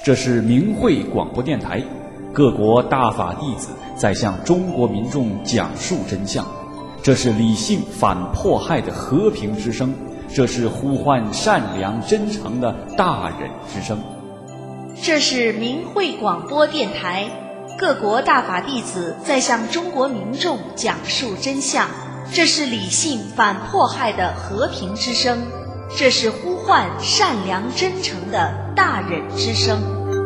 这是明慧广播电台，各国大法弟子在向中国民众讲述真相。这是理性反迫害的和平之声，这是呼唤善良真诚的大忍之声。 这是明慧广播电台，各国大法弟子在向中国民众讲述真相。这是理性反迫害的和平之声，这是呼唤善良真诚的大忍之声。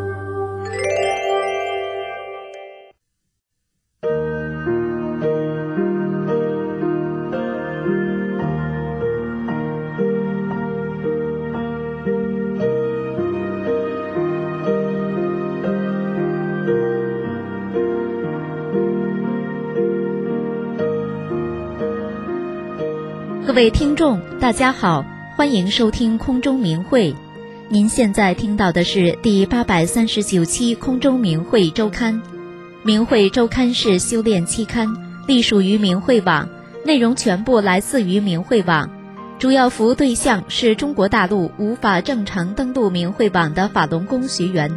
各位听众大家好，欢迎收听空中明慧。您现在听到的是第839期空中明慧周刊。明慧周刊是修炼期刊，隶属于明慧网，内容全部来自于明慧网，主要服务对象是中国大陆无法正常登录明慧网的法轮功学员。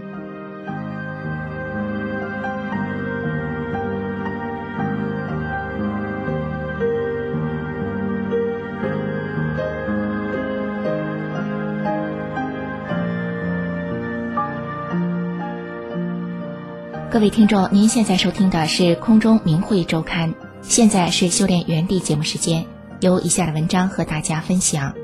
各位听众，您现在收听的是空中明慧周刊，现在是修炼原地节目时间，由以下的文章和大家分享。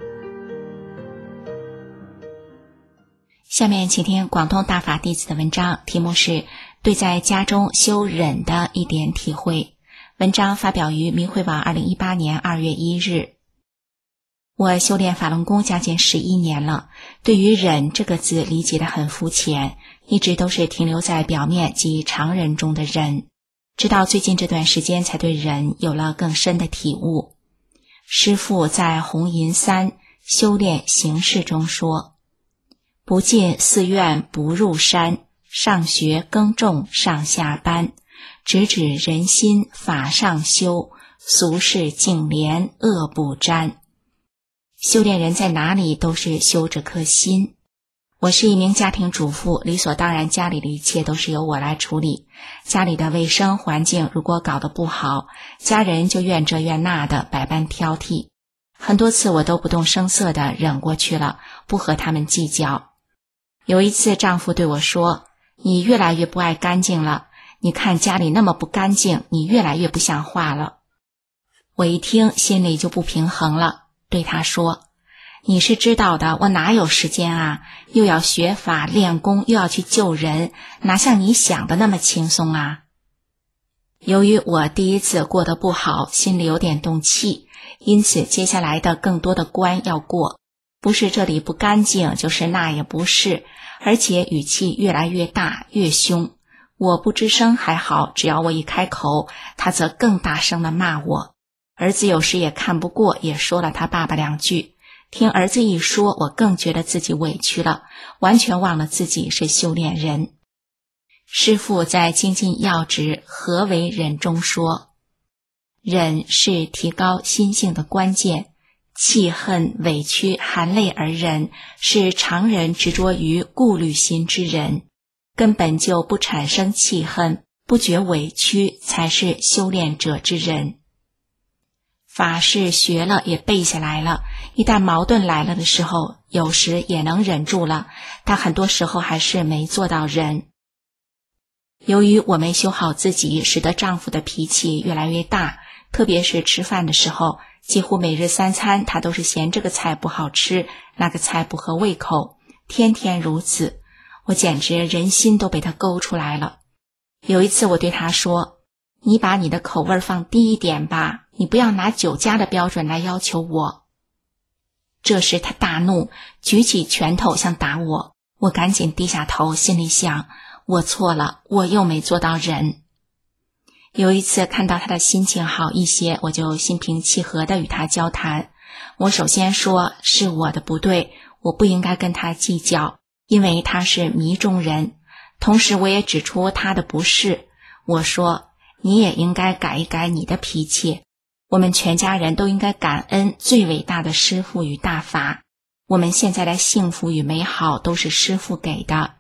下面请听广东大法弟子的文章，题目是对在家中修忍的一点体会。文章发表于明慧网2018年2月1日。我修炼法轮功将近11年了，对于忍这个字理解得很肤浅，一直都是停留在表面及常人中的忍，直到最近这段时间才对忍有了更深的体悟。师父在红银山修炼行事中说，不进寺院不入山，上学耕种上下班，直指人心法上修，俗世净廉恶不沾。修炼人在哪里都是修这颗心。我是一名家庭主妇，理所当然家里的一切都是由我来处理。家里的卫生环境如果搞得不好，家人就怨这怨那的百般挑剔。很多次我都不动声色地忍过去了，不和他们计较。有一次丈夫对我说，你越来越不爱干净了，你看家里那么不干净，你越来越不像话了。我一听心里就不平衡了，对他说，你是知道的，我哪有时间啊，又要学法练功，又要去救人，哪像你想的那么轻松啊。由于我第一次过得不好，心里有点动气，因此接下来的更多的关要过，不是这里不干净，就是那也不是，而且语气越来越大越凶。我不吱声还好，只要我一开口，他则更大声地骂我。儿子有时也看不过，也说了他爸爸2句。听儿子一说，我更觉得自己委屈了，完全忘了自己是修炼人。师父在精进要旨何为忍中说，忍是提高心性的关键，气恨委屈含泪而忍，是常人执着于顾虑心之人，根本就不产生气恨，不觉委屈，才是修炼者之人。法是学了也背下来了，一旦矛盾来了的时候，有时也能忍住了，但很多时候还是没做到忍。由于我没修好自己，使得丈夫的脾气越来越大，特别是吃饭的时候，几乎每日3餐他都是嫌这个菜不好吃，那个菜不合胃口，天天如此，我简直人心都被他勾出来了。有一次我对他说，你把你的口味放低一点吧，你不要拿酒家的标准来要求我。这时他大怒，举起拳头想打我，我赶紧低下头，心里想，我错了，我又没做到忍。有一次看到他的心情好一些，我就心平气和地与他交谈。我首先说是我的不对，我不应该跟他计较，因为他是迷中人。同时我也指出他的不是，我说你也应该改一改你的脾气，我们全家人都应该感恩最伟大的师父与大法，我们现在的幸福与美好都是师父给的，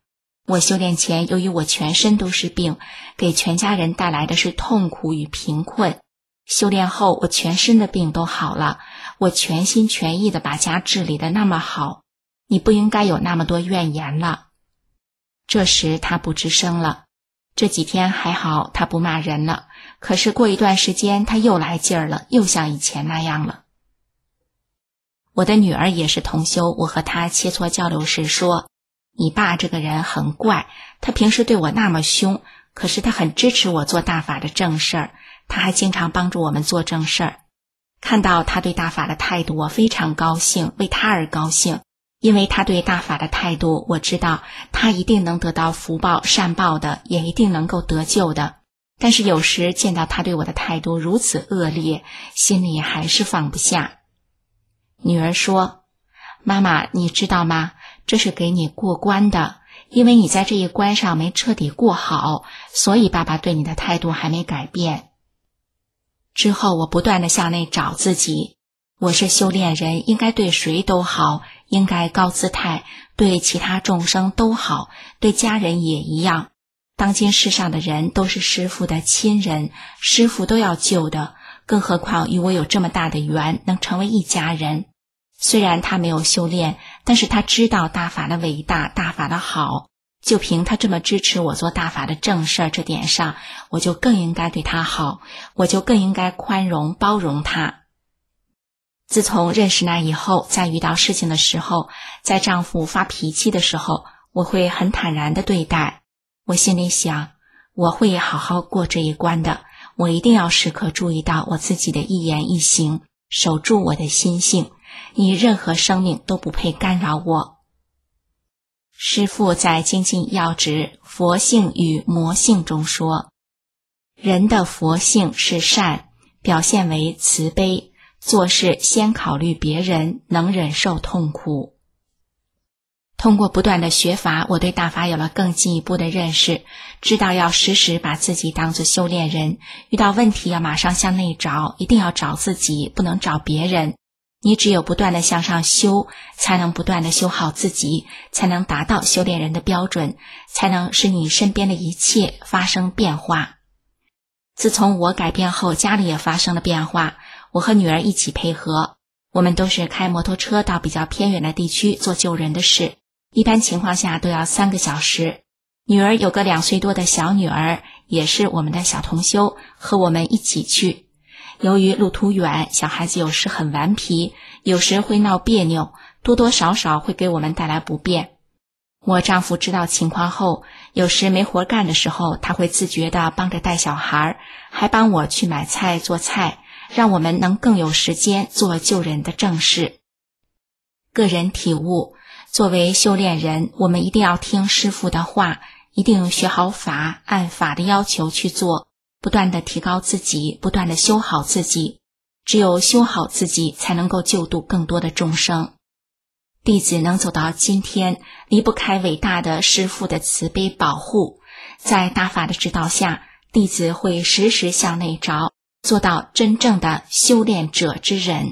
我修炼前，由于我全身都是病，给全家人带来的是痛苦与贫困。修炼后，我全身的病都好了，我全心全意地把家治理得那么好，你不应该有那么多怨言了。这时他不吱声了，这几天还好，他不骂人了，可是过一段时间他又来劲儿了，又像以前那样了。我的女儿也是同修，我和她切磋交流时说，你爸这个人很怪，他平时对我那么凶，可是他很支持我做大法的正事儿，他还经常帮助我们做正事儿。看到他对大法的态度，我非常高兴，为他而高兴，因为他对大法的态度，我知道他一定能得到福报善报的，也一定能够得救的。但是有时见到他对我的态度如此恶劣，心里还是放不下。女儿说，妈妈，你知道吗？这是给你过关的，因为你在这一关上没彻底过好，所以爸爸对你的态度还没改变。之后我不断地向内找自己，我是修炼人，应该对谁都好，应该高姿态，对其他众生都好，对家人也一样。当今世上的人都是师父的亲人，师父都要救的，更何况与我有这么大的缘，能成为一家人。虽然他没有修炼，但是他知道大法的伟大，大法的好，就凭他这么支持我做大法的正事儿这点上，我就更应该对他好，我就更应该宽容包容他。自从认识他以后，在遇到事情的时候，在丈夫发脾气的时候，我会很坦然地对待。我心里想，我会好好过这一关的，我一定要时刻注意到我自己的一言一行，守住我的心性，你任何生命都不配干扰我。师父在精进要旨佛性与魔性中说，人的佛性是善，表现为慈悲，做事先考虑别人，能忍受痛苦。通过不断的学法，我对大法有了更进一步的认识，知道要时时把自己当作修炼人，遇到问题要马上向内找，一定要找自己，不能找别人。你只有不断的向上修，才能不断的修好自己，才能达到修炼人的标准，才能使你身边的一切发生变化。自从我改变后，家里也发生了变化，我和女儿一起配合，我们都是开摩托车到比较偏远的地区做救人的事，一般情况下都要3个小时。女儿有个2岁多的小女儿，也是我们的小同修，和我们一起去。由于路途远，小孩子有时很顽皮，有时会闹别扭，多多少少会给我们带来不便。我丈夫知道情况后，有时没活干的时候，他会自觉地帮着带小孩，还帮我去买菜做菜，让我们能更有时间做救人的正事。个人体悟，作为修炼人，我们一定要听师父的话，一定学好法，按法的要求去做，不断地提高自己，不断地修好自己。只有修好自己，才能够救度更多的众生。弟子能走到今天，离不开伟大的师父的慈悲保护。在大法的指导下，弟子会时时向内找，做到真正的修炼者之人。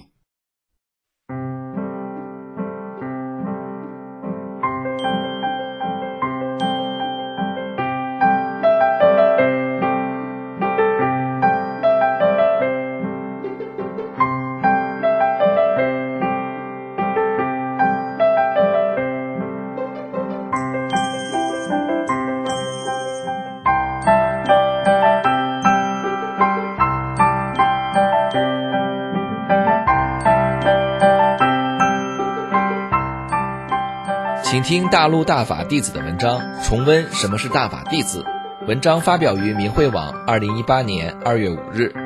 请听大陆大法弟子的文章，重温什么是大法弟子。文章发表于明慧网2018年2月5日。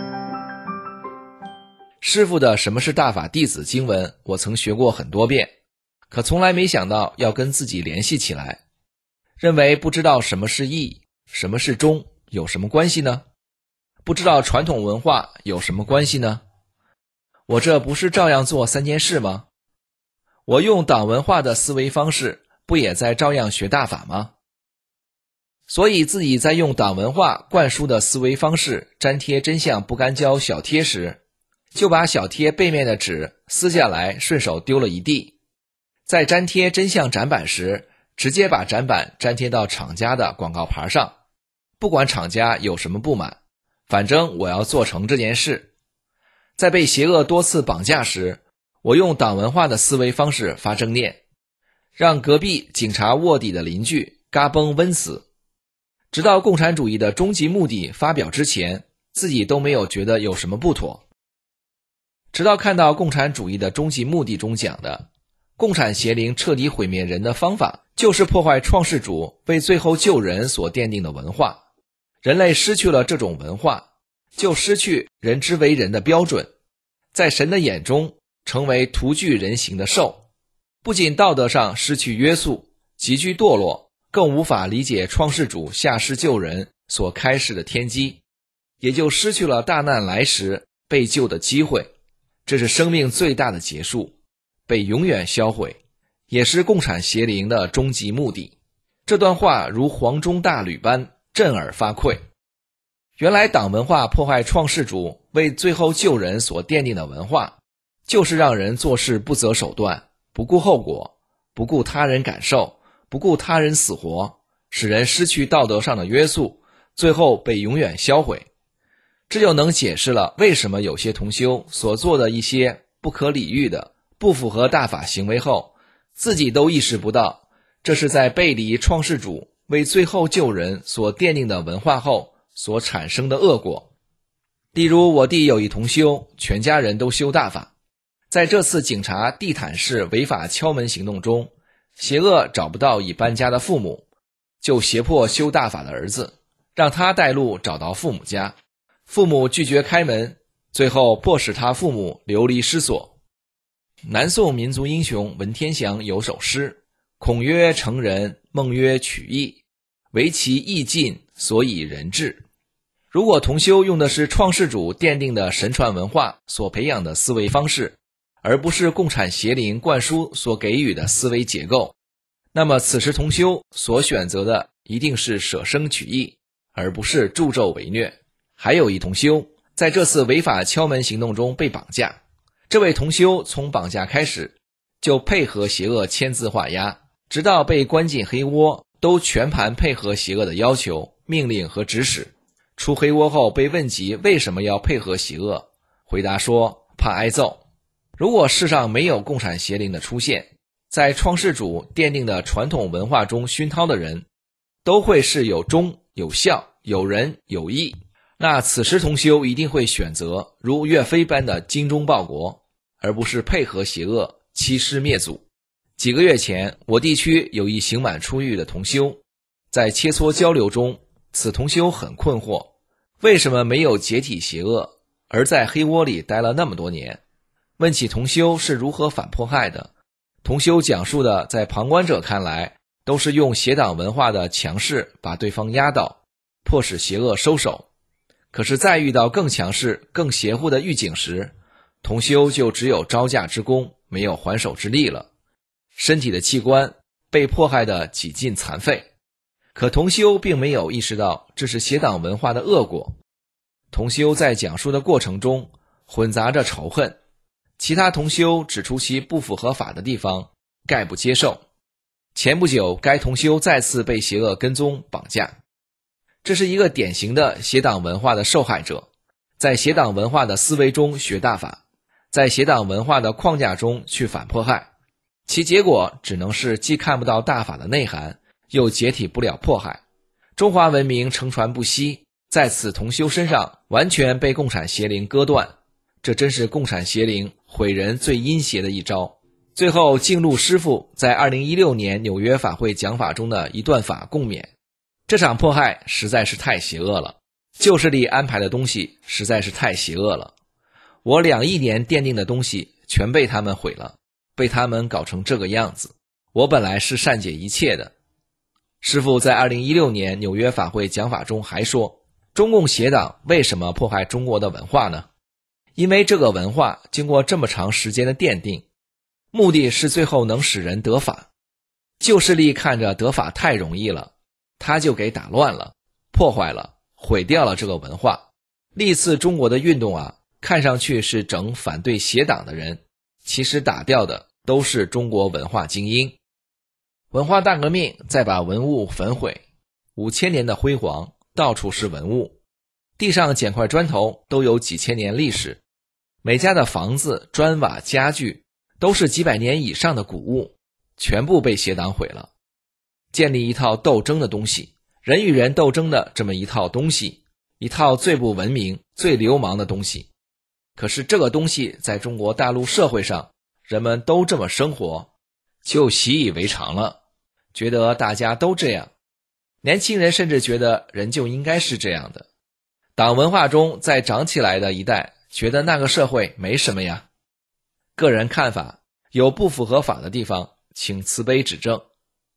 师父的什么是大法弟子经文我曾学过很多遍，可从来没想到要跟自己联系起来，认为不知道什么是义，什么是忠，有什么关系呢？不知道传统文化有什么关系呢？我这不是照样做3件事吗？我用党文化的思维方式，不也在照样学大法吗？所以自己在用党文化灌输的思维方式粘贴真相不干胶小贴时，就把小贴背面的纸撕下来，顺手丢了一地。在粘贴真相展板时， 直接把展板粘贴到厂家的广告牌上，不管厂家有什么不满，反正我要做成这件事。在被邪恶多次绑架时，我用党文化的思维方式发正念，让隔壁警察卧底的邻居嘎嘣温死。直到共产主义的终极目的发表之前，自己都没有觉得有什么不妥。直到看到共产主义的终极目的中讲的，共产邪灵彻底毁灭人的方法，就是破坏创世主为最后救人所奠定的文化。人类失去了这种文化，就失去人之为人的标准，在神的眼中成为徒具人形的兽，不仅道德上失去约束，急剧堕落，更无法理解创世主下世救人所开示的天机，也就失去了大难来时被救的机会。这是生命最大的结束，被永远销毁，也是共产邪灵的终极目的。这段话如黄钟大吕般震耳发聩。原来党文化破坏创世主为最后救人所奠定的文化，就是让人做事不择手段，不顾后果，不顾他人感受，不顾他人死活，使人失去道德上的约束，最后被永远销毁。这就能解释了为什么有些同修所做的一些不可理喻的、不符合大法行为后，自己都意识不到，这是在背离创世主为最后救人所奠定的文化后所产生的恶果。例如我弟有一同修，全家人都修大法，在这次警察地毯式违法敲门行动中，邪恶找不到已搬家的父母，就胁迫修大法的儿子，让他带路找到父母家。父母拒绝开门，最后迫使他父母流离失所。南宋民族英雄文天祥有首诗：孔曰成人，孟曰取义，唯其义尽，所以人治。如果同修用的是创世主奠定的神传文化所培养的思维方式，而不是共产邪灵灌输所给予的思维结构，那么此时同修所选择的一定是舍生取义，而不是助纣为虐。还有一同修在这次违法敲门行动中被绑架，这位同修从绑架开始就配合邪恶签字画押，直到被关进黑窝，都全盘配合邪恶的要求、命令和指使。出黑窝后被问及为什么要配合邪恶，回答说怕挨揍。如果世上没有共产邪灵的出现，在创世主奠定的传统文化中熏陶的人，都会是有忠、有孝、有仁、有义。那此时同修一定会选择如岳飞般的精忠报国，而不是配合邪恶欺师灭祖。几个月前，我地区有一刑满出狱的同修，在切磋交流中，此同修很困惑，为什么没有解体邪恶，而在黑窝里待了那么多年？问起同修是如何反迫害的，同修讲述的在旁观者看来，都是用邪党文化的强势把对方压倒，迫使邪恶收手。可是在遇到更强势、更邪乎的狱警时，同修就只有招架之功，没有还手之力了。身体的器官被迫害得几近残废，可同修并没有意识到这是邪党文化的恶果。同修在讲述的过程中混杂着仇恨，其他同修指出其不符合法的地方，概不接受。前不久，该同修再次被邪恶跟踪绑架。这是一个典型的邪党文化的受害者，在邪党文化的思维中学大法，在邪党文化的框架中去反迫害，其结果只能是既看不到大法的内涵，又解体不了迫害。中华文明承传不息，在此同修身上完全被共产邪灵割断，这真是共产邪灵毁人最阴邪的一招。最后，净路师父在2016年纽约法会讲法中的一段法共勉，这场迫害实在是太邪恶了，旧势力安排的东西实在是太邪恶了。我2亿年奠定的东西全被他们毁了，被他们搞成这个样子。我本来是善解一切的。师父在2016年纽约法会讲法中还说，中共邪党为什么迫害中国的文化呢？因为这个文化经过这么长时间的奠定，目的是最后能使人得法。旧势力看着得法太容易了，他就给打乱了，破坏了，毁掉了这个文化。历次中国的运动啊，看上去是整反对邪党的人，其实打掉的都是中国文化精英。 文化大革命再把文物焚毁，5000年的辉煌，到处是文物，地上捡块砖头都有几千年历史，每家的房子、砖瓦、家具都是几百年以上的古物，全部被邪党毁了。建立一套斗争的东西，人与人斗争的这么一套东西，一套最不文明、最流氓的东西。可是这个东西在中国大陆社会上，人们都这么生活，就习以为常了，觉得大家都这样。年轻人甚至觉得人就应该是这样的。党文化中再长起来的一代，觉得那个社会没什么呀。个人看法，有不符合法的地方，请慈悲指正。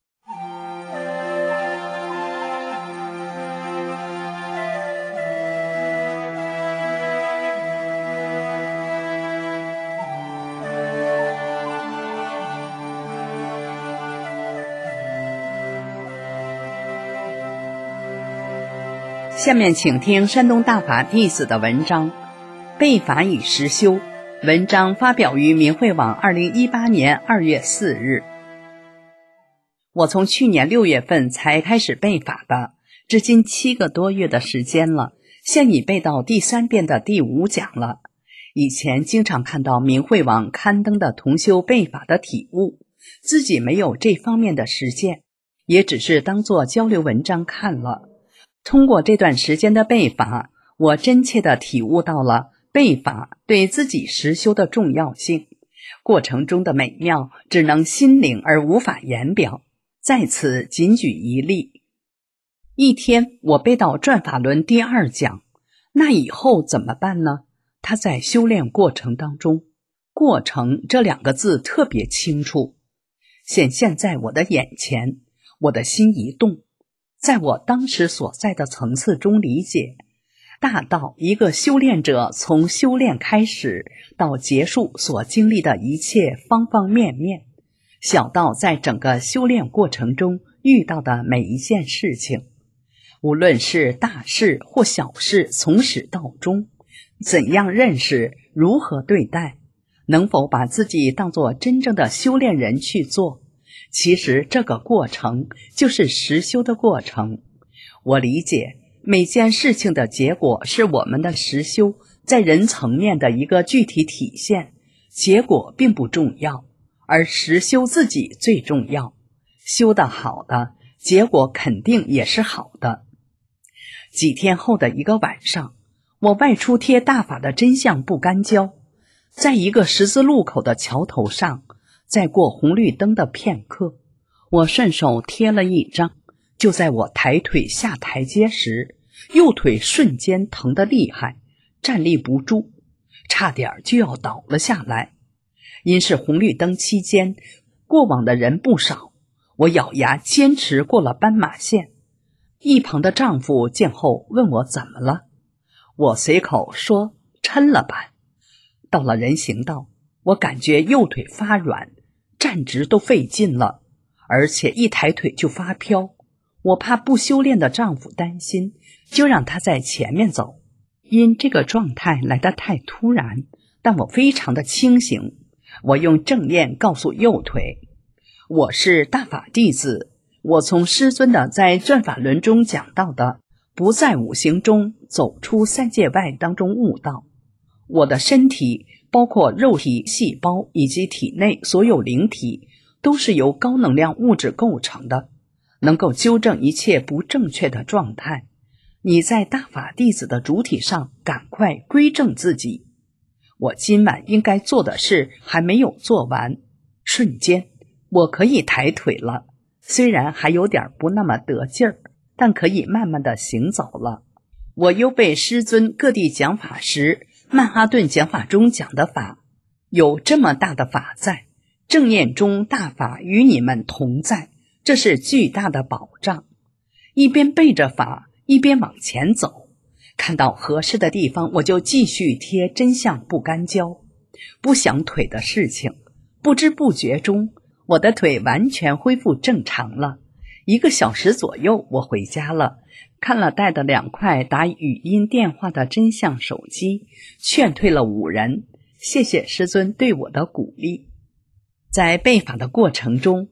下面请听山东大法弟子的文章《背法与实修》，文章发表于明慧网2018年2月4日。我从去年6月份才开始背法的，至今7个多月的时间了，现已背到第3遍的第5讲了。以前经常看到明慧网刊登的同修背法的体悟，自己没有这方面的实践，也只是当作交流文章看了。通过这段时间的背法，我真切地体悟到了背法对自己实修的重要性，过程中的美妙只能心领而无法言表，在此仅举一例。一天我背到转法轮第2讲，那以后怎么办呢？他在修炼过程当中，过程这2个字特别清楚，显现在我的眼前，我的心一动，在我当时所在的层次中理解，大到一个修炼者从修炼开始到结束所经历的一切方方面面，小到在整个修炼过程中遇到的每一件事情，无论是大事或小事，从始到终，怎样认识，如何对待，能否把自己当作真正的修炼人去做，其实这个过程就是实修的过程。我理解每件事情的结果是我们的实修在人层面的一个具体体现，结果并不重要，而实修自己最重要。修得好的，结果肯定也是好的。几天后的一个晚上，我外出贴大法的真相不干胶，在一个十字路口的桥头上，在过红绿灯的片刻，我顺手贴了一张，就在我抬腿下台阶时，右腿瞬间疼得厉害，站立不住，差点就要倒了下来。因是红绿灯期间，过往的人不少，我咬牙坚持过了斑马线。一旁的丈夫见后问我怎么了，我随口说抻了吧。到了人行道，我感觉右腿发软，站直都费劲了，而且一抬腿就发飘。我怕不修炼的丈夫担心，就让他在前面走。因这个状态来得太突然，但我非常的清醒。我用正念告诉右腿，我是大法弟子，我从师尊的在转法轮中讲到的不在五行中走出三界外当中悟道。我的身体包括肉体、细胞以及体内所有灵体都是由高能量物质构成的，能够纠正一切不正确的状态。你在大法弟子的主体上赶快归正自己。我今晚应该做的事还没有做完，瞬间我可以抬腿了，虽然还有点不那么得劲儿，但可以慢慢的行走了。我又被师尊各地讲法时，曼哈顿讲法中讲的法，有这么大的法在，正念中大法与你们同在，这是巨大的保障。一边背着法，一边往前走，看到合适的地方，我就继续贴真相不干胶。不想腿的事情，不知不觉中，我的腿完全恢复正常了。1个小时左右，我回家了，看了带的2块打语音电话的真相手机，劝退了5人。谢谢师尊对我的鼓励。在背法的过程中，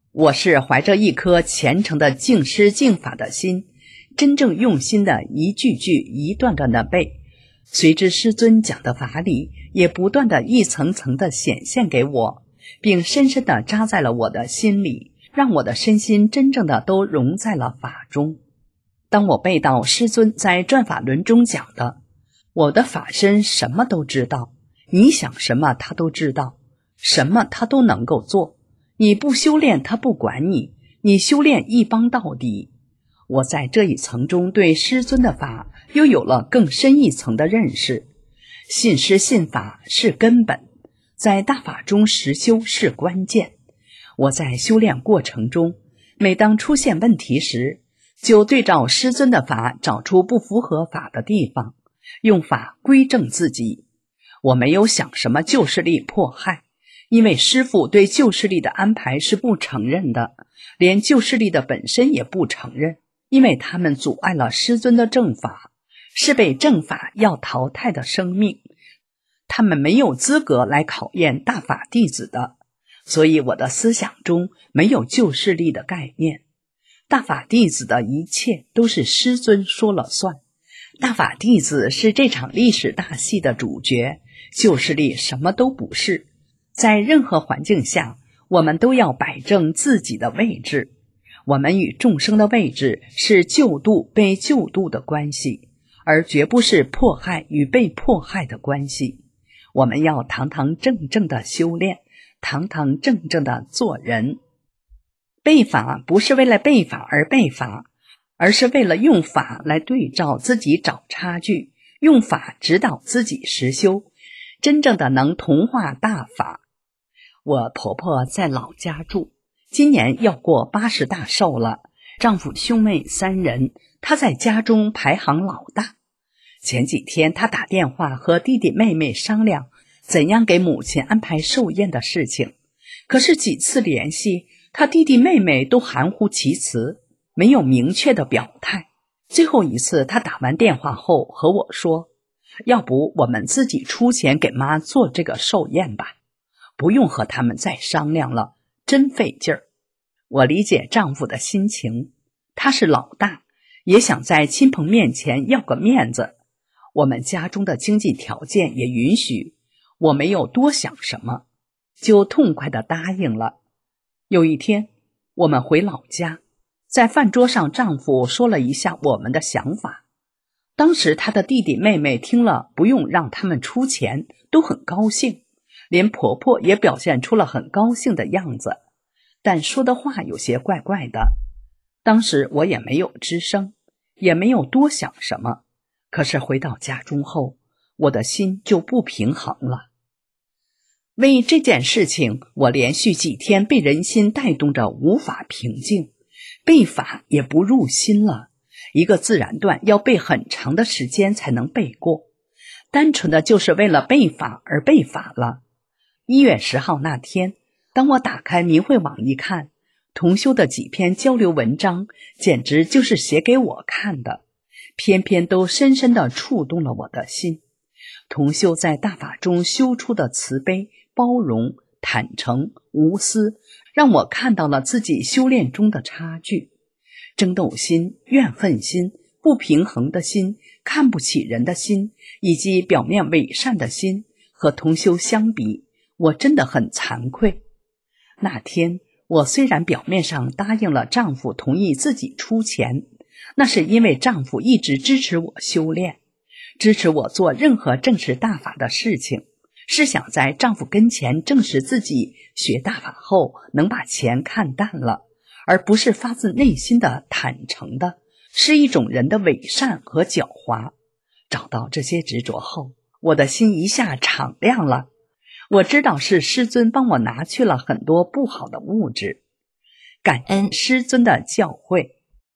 我是怀着一颗虔诚的敬师敬法的心，真正用心的一句句一段段的背，随之师尊讲的法理也不断的一层层的显现给我，并深深的扎在了我的心里，让我的身心真正的都融在了法中。当我背到师尊在转法轮中讲的，我的法身什么都知道，你想什么他都知道，什么他都能够做，你不修炼他不管你，你修炼一帮到底。我在这一层中对师尊的法又有了更深一层的认识。信师信法是根本，在大法中实修是关键。我在修炼过程中，每当出现问题时，就对照师尊的法找出不符合法的地方，用法归正自己。我没有想什么旧势力迫害，因为师父对旧势力的安排是不承认的，连旧势力的本身也不承认，因为他们阻碍了师尊的正法，是被正法要淘汰的生命，他们没有资格来考验大法弟子的。所以我的思想中没有旧势力的概念，大法弟子的一切都是师尊说了算，大法弟子是这场历史大戏的主角，旧势力什么都不是。在任何环境下，我们都要摆正自己的位置。我们与众生的位置是救度被救度的关系，而绝不是迫害与被迫害的关系。我们要堂堂正正的修炼，堂堂正正的做人。背法不是为了背法而背法，而是为了用法来对照自己找差距，用法指导自己实修，真正的能同化大法。我婆婆在老家住，今年要过80大寿了，丈夫兄妹3人，她在家中排行老大。前几天她打电话和弟弟妹妹商量怎样给母亲安排寿宴的事情，可是几次联系，她弟弟妹妹都含糊其辞，没有明确的表态。最后一次她打完电话后和我说，要不我们自己出钱给妈做这个寿宴吧，不用和他们再商量了，真费劲儿。我理解丈夫的心情，他是老大，也想在亲朋面前要个面子。我们家中的经济条件也允许，我没有多想什么，就痛快地答应了。有一天，我们回老家，在饭桌上丈夫说了一下我们的想法。当时他的弟弟妹妹听了不用让他们出钱，都很高兴，连婆婆也表现出了很高兴的样子，但说的话有些怪怪的。当时我也没有吱声，也没有多想什么，可是回到家中后，我的心就不平衡了。为这件事情，我连续几天被人心带动着无法平静，背法也不入心了。一个自然段要背很长的时间才能背过，单纯的就是为了背法而背法了。1月10号那天，当我打开明慧网一看，同修的几篇交流文章简直就是写给我看的，篇篇都深深地触动了我的心。同修在大法中修出的慈悲、包容、坦诚、无私，让我看到了自己修炼中的差距。争斗心、怨恨心、不平衡的心、看不起人的心，以及表面伪善的心，和同修相比，我真的很惭愧。那天，我虽然表面上答应了丈夫同意自己出钱，那是因为丈夫一直支持我修炼，支持我做任何正视大法的事情，是想在丈夫跟前证实自己学大法后能把钱看淡了，而不是发自内心的坦诚的，是一种人的伪善和狡猾。找到这些执着后，我的心一下敞亮了。我知道是师尊帮我拿去了很多不好的物质，感恩师尊的教诲。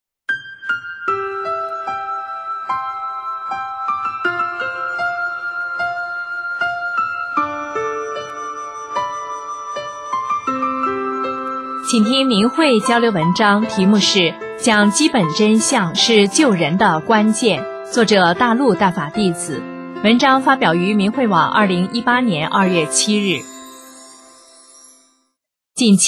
请听明慧交流文章，题目是讲基本真相是救人的关键，作者大陆大法弟子，文章发表于明慧网2018年2月7日。近期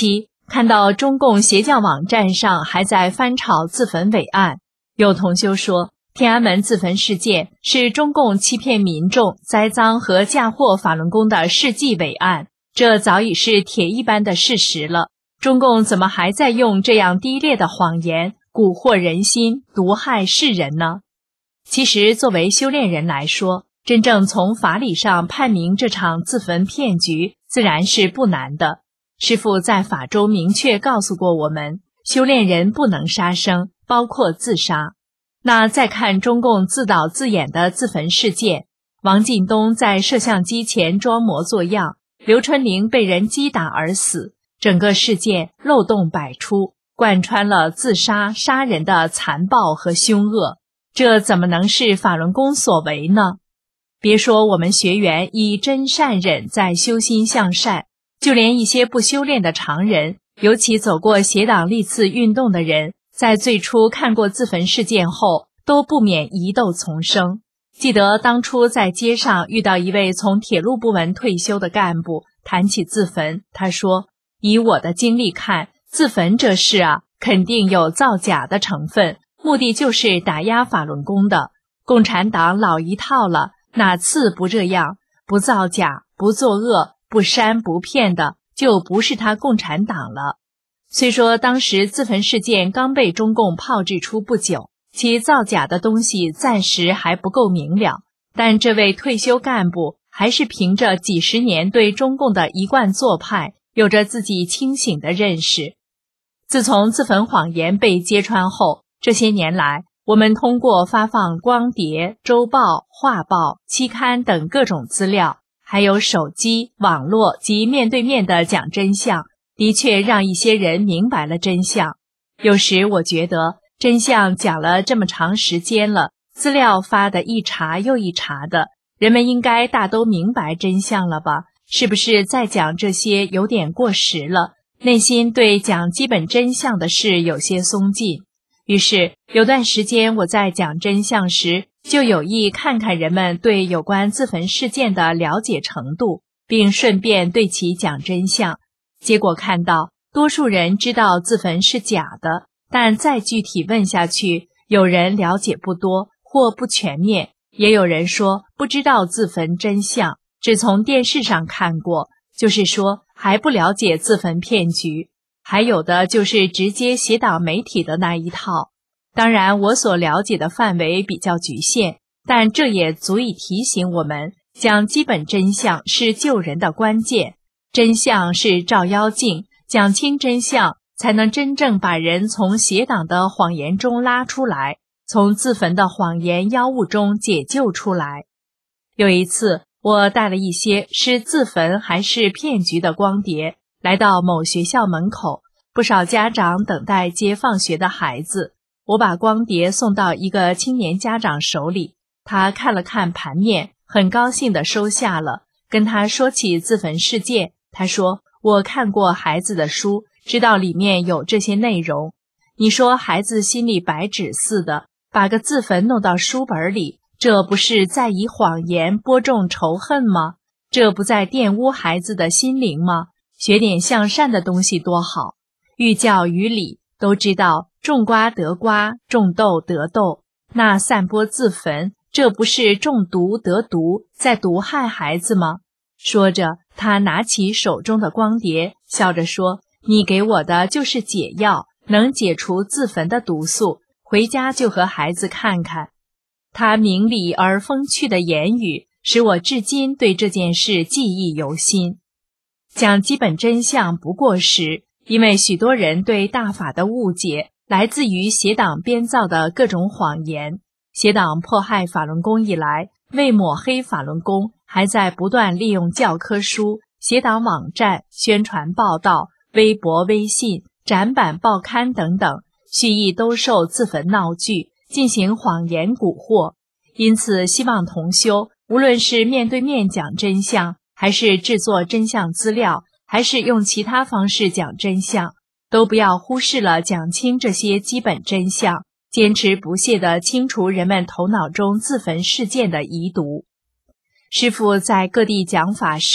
看到中共邪教网站上还在翻炒自焚伪案，有同修说，天安门自焚事件是中共欺骗民众、栽赃和嫁祸法轮功的世纪伪案，这早已是铁一般的事实了。中共怎么还在用这样低劣的谎言蛊惑人心、毒害世人呢？其实作为修炼人来说，真正从法理上判明这场自焚骗局自然是不难的。师父在法中明确告诉过我们，修炼人不能杀生，包括自杀。那再看中共自导自演的自焚事件，王进东在摄像机前装模作样，刘春玲被人击打而死，整个事件漏洞百出，贯穿了自杀杀人的残暴和凶恶，这怎么能是法轮功所为呢？别说我们学员以真善忍在修心向善，就连一些不修炼的常人，尤其走过邪党历次运动的人，在最初看过自焚事件后，都不免疑窦丛生。记得当初在街上遇到一位从铁路部门退休的干部，谈起自焚，他说，以我的经历看，自焚这事啊，肯定有造假的成分，目的就是打压法轮功的。共产党老一套了，哪次不这样？不造假，不作恶，不删不骗的，就不是他共产党了。虽说当时自焚事件刚被中共炮制出不久，其造假的东西暂时还不够明了，但这位退休干部还是凭着几十年对中共的一贯做派，有着自己清醒的认识。自从自焚谎言被揭穿后，这些年来，我们通过发放光碟、周报、画报、期刊等各种资料，还有手机、网络及面对面的讲真相，的确让一些人明白了真相。有时我觉得，真相讲了这么长时间了，资料发的一茬又一茬的，人们应该大都明白真相了吧？是不是再讲这些有点过时了？内心对讲基本真相的事有些松劲。于是有段时间我在讲真相时，就有意看看人们对有关自焚事件的了解程度，并顺便对其讲真相。结果看到多数人知道自焚是假的，但再具体问下去，有人了解不多或不全面，也有人说不知道自焚真相，只从电视上看过，就是说还不了解自焚骗局。还有的就是直接邪党媒体的那一套。当然我所了解的范围比较局限，但这也足以提醒我们，讲基本真相是救人的关键，真相是照妖镜，讲清真相才能真正把人从邪党的谎言中拉出来，从自焚的谎言妖物中解救出来。有一次我带了一些是自焚还是骗局的光碟，来到某学校门口，不少家长等待接放学的孩子。我把光碟送到一个青年家长手里，他看了看盘面，很高兴地收下了。跟他说起自焚事件，他说，我看过孩子的书，知道里面有这些内容。你说孩子心里白纸似的，把个自焚弄到书本里，这不是在以谎言播种仇恨吗？这不在玷污孩子的心灵吗？学点向善的东西多好。寓教于理，都知道种瓜得瓜，种豆得豆，那散播自焚，这不是中毒得毒，在毒害孩子吗？说着，他拿起手中的光碟，笑着说，你给我的就是解药，能解除自焚的毒素，回家就和孩子看看。他明理而风趣的言语，使我至今对这件事记忆犹新。讲基本真相不过时，因为许多人对大法的误解来自于邪党编造的各种谎言。邪党迫害法轮功以来，为抹黑法轮功，还在不断利用教科书、邪党网站、宣传报道、微博、微信、展板、报刊等等，蓄意兜售自焚闹剧，进行谎言蛊惑。因此希望同修无论是面对面讲真相，还是制作真相资料，还是用其他方式讲真相，都不要忽视了讲清这些基本真相，坚持不懈地清除人们头脑中自焚事件的遗毒。师父在各地讲法时，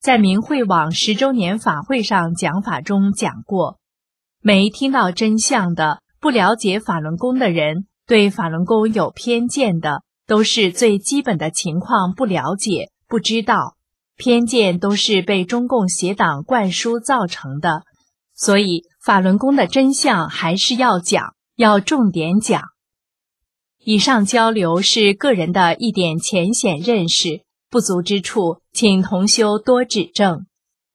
在明慧网10周年法会上讲法中讲过，没听到真相的、不了解法轮功的人，对法轮功有偏见的，都是最基本的情况不了解、不知道，偏见都是被中共邪党灌输造成的。所以法轮功的真相还是要讲，要重点讲。以上交流是个人的一点浅显认识，不足之处请同修多指正。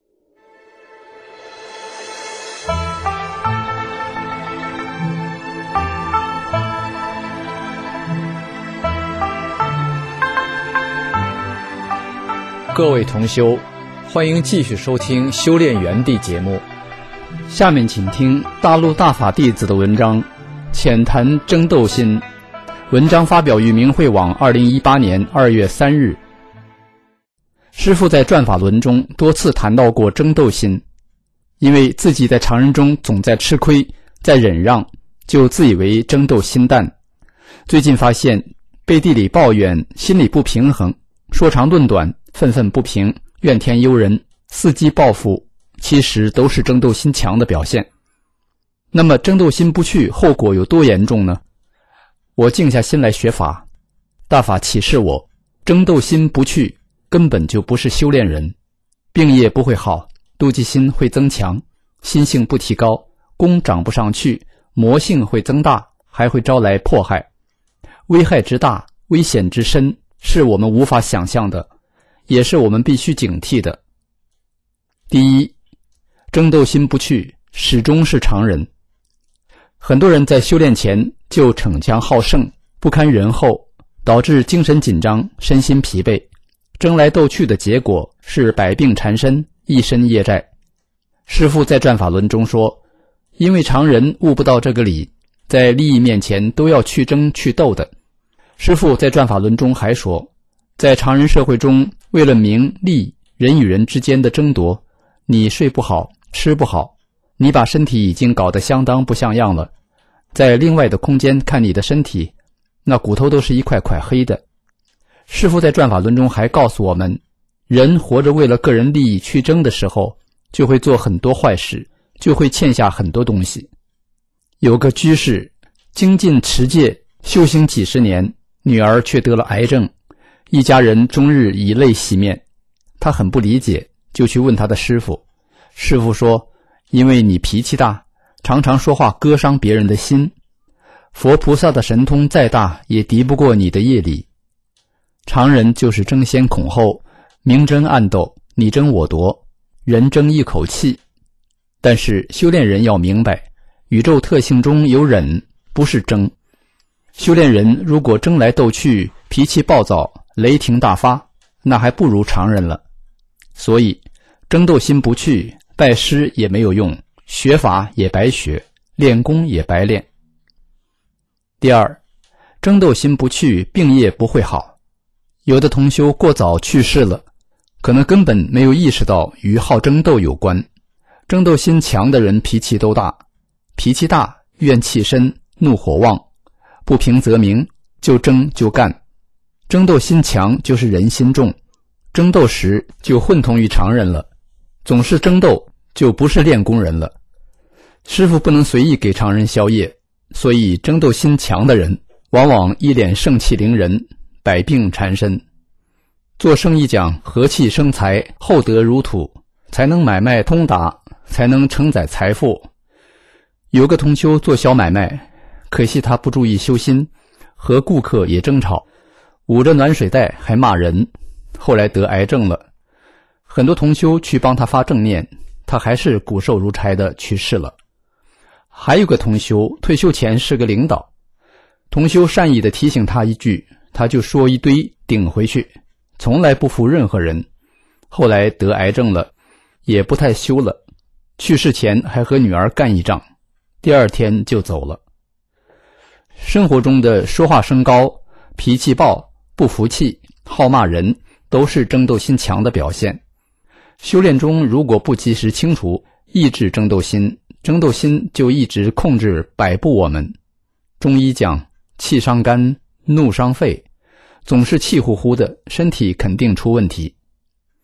各位同修，欢迎继续收听修炼园地节目。下面请听大陆大法弟子的文章《浅谈争斗心》，文章发表于明慧网2018年2月3日。师父在转法轮中多次谈到过争斗心，因为自己在常人中总在吃亏，在忍让，就自以为争斗心淡。最近发现背地里抱怨，心里不平衡，说长论短，愤愤不平，怨天尤人，伺机报复，其实都是争斗心强的表现。那么争斗心不去，后果有多严重呢？我静下心来学法，大法启示我，争斗心不去，根本就不是修炼人，病业不会好，妒忌心会增强，心性不提高，功长不上去，魔性会增大，还会招来迫害。危害之大，危险之深，是我们无法想象的，也是我们必须警惕的。第一，争斗心不去，始终是常人。很多人在修炼前就逞强好胜，不堪人后，导致精神紧张，身心疲惫，争来斗去的结果是百病缠身，一身业债。师父在转法轮中说，因为常人悟不到这个理，在利益面前都要去争去斗的。师父在转法轮中还说，在常人社会中，为了名利，人与人之间的争夺，你睡不好，吃不好，你把身体已经搞得相当不像样了，在另外的空间看你的身体，那骨头都是一块块黑的。师父在转法轮中还告诉我们，人活着为了个人利益去争的时候，就会做很多坏事，就会欠下很多东西。有个居士精进持戒修行几十年，女儿却得了癌症，一家人终日以泪洗面。他很不理解，就去问他的师父。师父说，因为你脾气大，常常说话割伤别人的心，佛菩萨的神通再大，也敌不过你的业力。常人就是争先恐后，明争暗斗，你争我夺，人争一口气。但是修炼人要明白，宇宙特性中有忍，不是争。修炼人如果争来斗去，脾气暴躁，雷霆大发，那还不如常人了。所以争斗心不去，拜师也没有用，学法也白学，练功也白练。第二，争斗心不去，病业不会好。有的同修过早去世了，可能根本没有意识到与好争斗有关。争斗心强的人脾气都大，脾气大，怨气深，怒火旺，不平则鸣，就争就干。争斗心强就是人心重，争斗时就混同于常人了，总是争斗就不是练功人了。师父不能随意给常人消业，所以争斗心强的人往往一脸盛气凌人，百病缠身。做生意讲和气生财，厚德如土，才能买卖通达，才能承载财富。有个同修做小买卖，可惜他不注意修心，和顾客也争吵，捂着暖水袋还骂人，后来得癌症了。很多同修去帮他发正念，他还是骨瘦如柴的去世了。还有个同修退休前是个领导，同修善意的提醒他一句，他就说一堆顶回去，从来不服任何人。后来得癌症了，也不太修了，去世前还和女儿干一仗，第二天就走了。生活中的说话声高，脾气暴，不服气，好骂人，都是争斗心强的表现。修炼中如果不及时清除，抑制争斗心，争斗心就一直控制摆布我们。中医讲气伤肝，怒伤肺，总是气呼呼的，身体肯定出问题。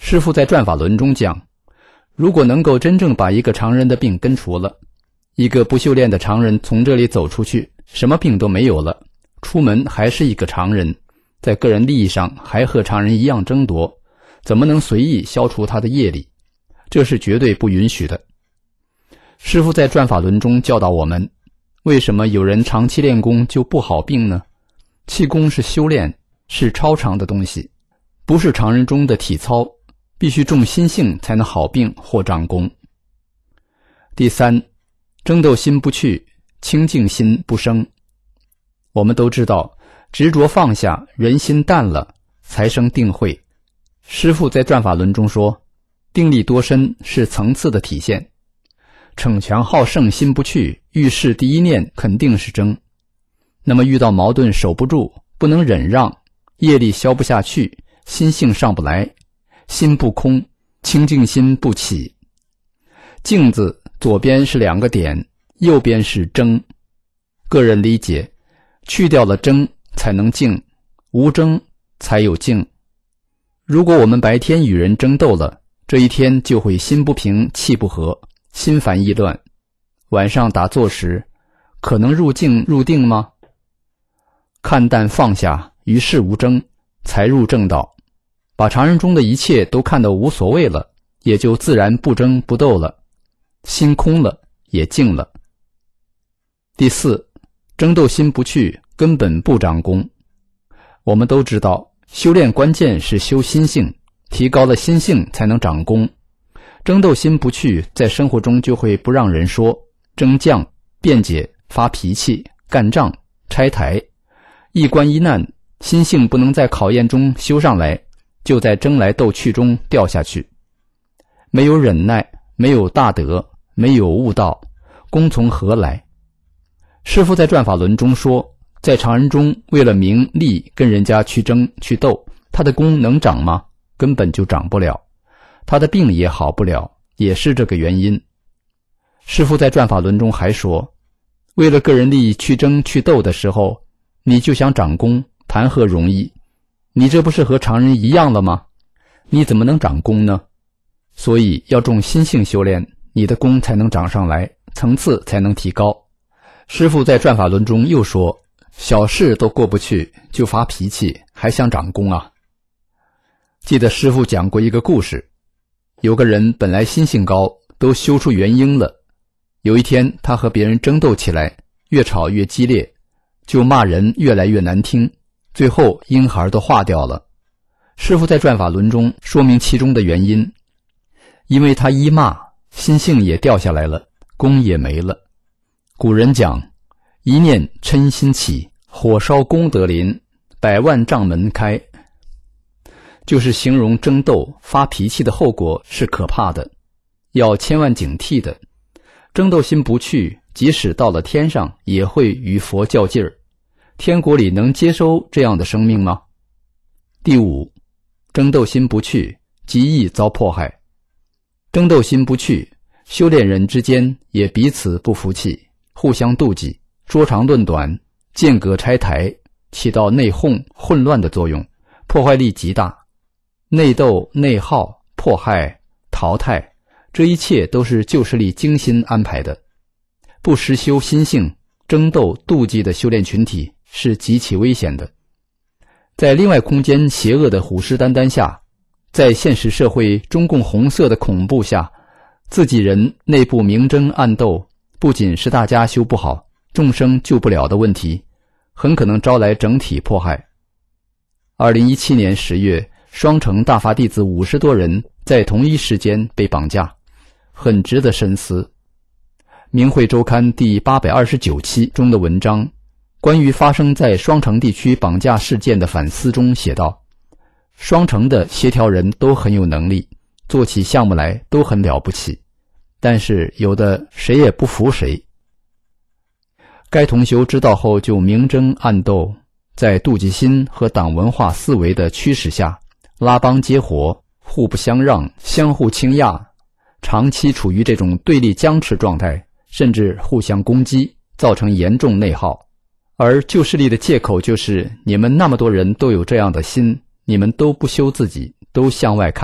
师父在转法轮中讲，如果能够真正把一个常人的病根除了，一个不修炼的常人从这里走出去，什么病都没有了，出门还是一个常人，在个人利益上还和常人一样争夺，怎么能随意消除他的业力？这是绝对不允许的。师父在转法轮中教导我们，为什么有人长期练功就不好病呢？气功是修炼，是超常的东西，不是常人中的体操，必须重心性才能好病或长功。第三，争斗心不去，清净心不生。我们都知道，执着放下，人心淡了，才生定慧。师父在转法轮中说，定力多深是层次的体现。逞强好胜心不去，遇事第一念肯定是争。那么遇到矛盾守不住，不能忍让，业力消不下去，心性上不来，心不空，清净心不起。净字左边是2个点，右边是争。个人理解，去掉了争才能静，无争才有静。如果我们白天与人争斗了，这一天就会心不平气不和，心烦意乱。晚上打坐时，可能入静入定吗？看淡放下，于事无争，才入正道。把常人中的一切都看得无所谓了，也就自然不争不斗了，心空了，也静了。第四，争斗心不去，根本不长功。我们都知道，修炼关键是修心性，提高了心性才能长功。争斗心不去，在生活中就会不让人说，争犟、辩解、发脾气、干仗、拆台，一关一难，心性不能在考验中修上来，就在争来斗去中掉下去。没有忍耐，没有大德，没有悟道，功从何来？师父在转法轮中说，在常人中为了名利跟人家去争去斗，他的功能长吗？根本就长不了，他的病也好不了，也是这个原因。师父在转法轮中还说，为了个人利益去争去斗的时候，你就想长功，谈何容易？你这不是和常人一样了吗？你怎么能长功呢？所以要重心性修炼，你的功才能长上来，层次才能提高。师父在转法轮中又说，小事都过不去就发脾气，还想长功啊？记得师父讲过一个故事，有个人本来心性高，都修出元婴了。有一天他和别人争斗起来，越吵越激烈，就骂人越来越难听，最后婴孩都化掉了。师父在转法轮中说明其中的原因，因为他一骂，心性也掉下来了，功也没了。古人讲，一念嗔心起，火烧功德林，百万丈门开，就是形容争斗发脾气的后果是可怕的，要千万警惕的。争斗心不去，即使到了天上也会与佛较劲儿，天国里能接收这样的生命吗？第五，争斗心不去，极易遭迫害。争斗心不去，修炼人之间也彼此不服气，互相妒忌，说长论短，间隔拆台，起到内讧混乱的作用，破坏力极大。内斗、内耗、迫害、淘汰，这一切都是旧势力精心安排的。不实修心性，争斗妒忌的修炼群体是极其危险的。在另外空间邪恶的虎视眈眈下，在现实社会中共红色的恐怖下，自己人内部明争暗斗，不仅是大家修不好，众生救不了的问题，很可能招来整体迫害。2017年10月，双城大法弟子50多人在同一时间被绑架，很值得深思。明慧周刊第829期中的文章，关于发生在双城地区绑架事件的反思中写道，双城的协调人都很有能力，做起项目来都很了不起，但是有的谁也不服谁。该同修知道后就明争暗斗，在妒忌心和党文化思维的驱使下，拉帮结伙，互不相让，相互倾轧，长期处于这种对立僵持状态，甚至互相攻击，造成严重内耗。而旧势力的借口就是，你们那么多人都有这样的心，你们都不修自己，都向外看，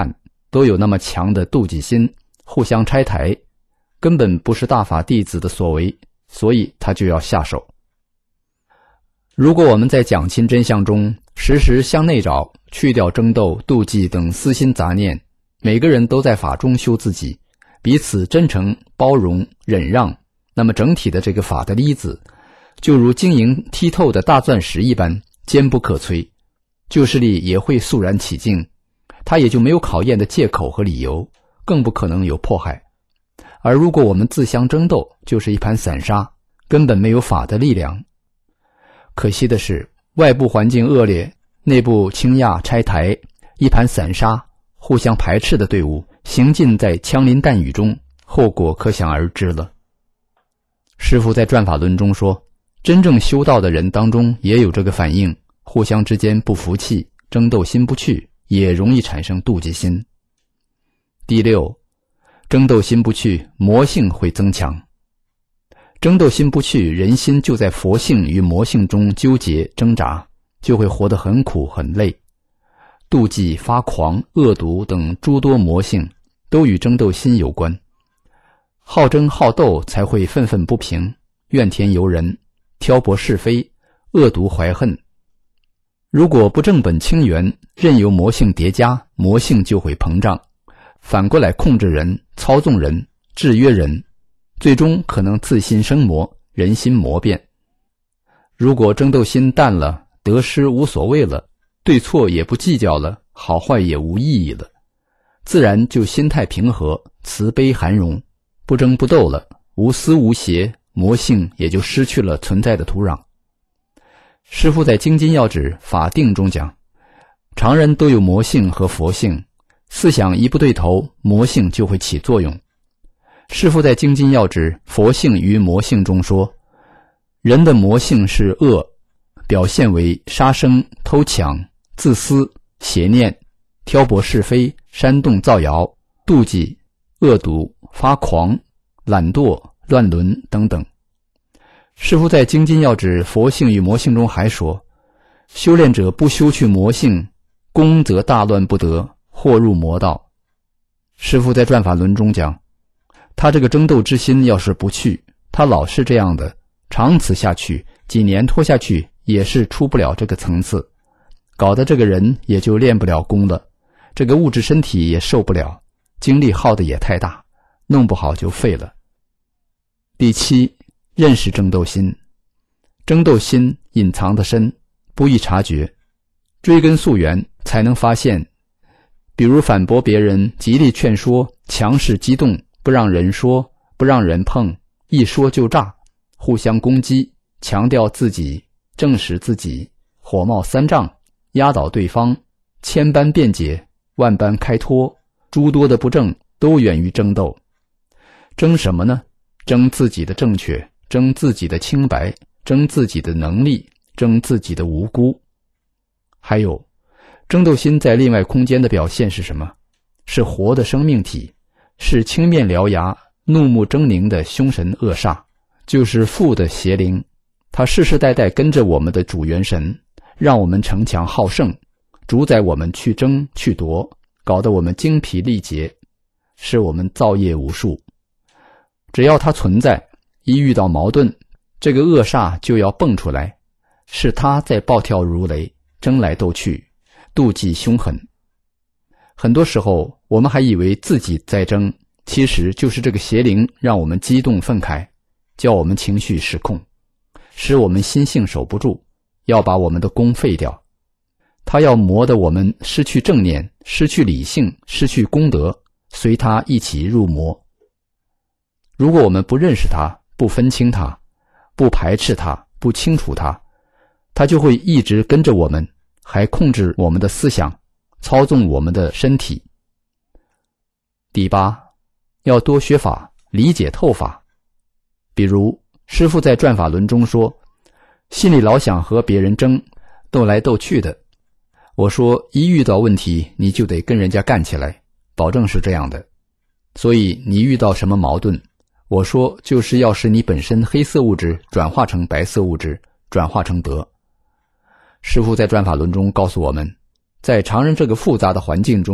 都有那么强的妒忌心，互相拆台，根本不是大法弟子的所为，所以他就要下手。如果我们在讲清真相中时时向内找，去掉争斗、妒忌等私心杂念，每个人都在法中修自己，彼此真诚、包容、忍让，那么整体的这个法的粒子就如晶莹剔透的大钻石一般，坚不可摧，旧势力也会肃然起敬，他也就没有考验的借口和理由，更不可能有迫害。而如果我们自相争斗，就是一盘散沙，根本没有法的力量。可惜的是，外部环境恶劣，内部倾轧拆台，一盘散沙，互相排斥的队伍行进在枪林弹雨中，后果可想而知了。师父在转法轮中说，真正修道的人当中也有这个反应，互相之间不服气，争斗心不去，也容易产生妒忌心。第六，争斗心不去，魔性会增强。争斗心不去，人心就在佛性与魔性中纠结挣扎，就会活得很苦很累。妒忌、发狂、恶毒等诸多魔性都与争斗心有关。好争好斗才会愤愤不平，怨天尤人，挑拨是非，恶毒怀恨。如果不正本清源，任由魔性叠加，魔性就会膨胀，反过来控制人、操纵人、制约人，最终可能自心生魔，人心魔变。如果争斗心淡了，得失无所谓了，对错也不计较了，好坏也无意义了，自然就心态平和，慈悲含容，不争不斗了，无私无邪，魔性也就失去了存在的土壤。师父在精进要旨法定中讲，常人都有魔性和佛性，思想一不对头，魔性就会起作用。师父在精进要旨佛性与魔性中说，人的魔性是恶，表现为杀生、偷抢、自私、邪念、挑拨是非、煽动造谣、妒忌、恶毒、发狂、懒惰、乱伦等等。师父在精进要旨佛性与魔性中还说，修炼者不修去魔性，功则大乱不得，或入魔道。师父在转法轮中讲，他这个争斗之心要是不去，他老是这样的，长此下去，几年拖下去，也是出不了这个层次，搞得这个人也就练不了功了，这个物质身体也受不了，精力耗的也太大，弄不好就废了。第七，认识争斗心。争斗心隐藏的深，不易察觉，追根溯源才能发现。比如反驳别人，极力劝说，强势激动，不让人说，不让人碰，一说就炸，互相攻击，强调自己，证实自己，火冒三丈，压倒对方，千般辩解，万般开脱，诸多的不正都源于争斗。争什么呢？争自己的正确，争自己的清白，争自己的能力，争自己的无辜。还有，争斗心在另外空间的表现是什么？是活的生命体，是青面獠牙、怒目狰狞的凶神恶煞，就是负的邪灵。它世世代代跟着我们的主元神，让我们逞强好胜，主宰我们去争去夺，搞得我们精疲力竭，使我们造业无数。只要它存在，一遇到矛盾，这个恶煞就要蹦出来，是它在暴跳如雷，争来斗去，妒忌凶狠。很多时候我们还以为自己在争，其实就是这个邪灵让我们激动愤慨，叫我们情绪失控，使我们心性守不住，要把我们的功废掉。他要磨得我们失去正念，失去理性，失去功德，随他一起入魔。如果我们不认识他，不分清他，不排斥他，不清楚他，他就会一直跟着我们，还控制我们的思想，操纵我们的身体。第八，要多学法，理解透法。比如师父在转法轮中说，心里老想和别人争，斗来斗去的。我说一遇到问题，你就得跟人家干起来，保证是这样的。所以你遇到什么矛盾，我说就是要使你本身黑色物质转化成白色物质，转化成德。师父在转法轮中告诉我们，在常人这个复杂的环境中，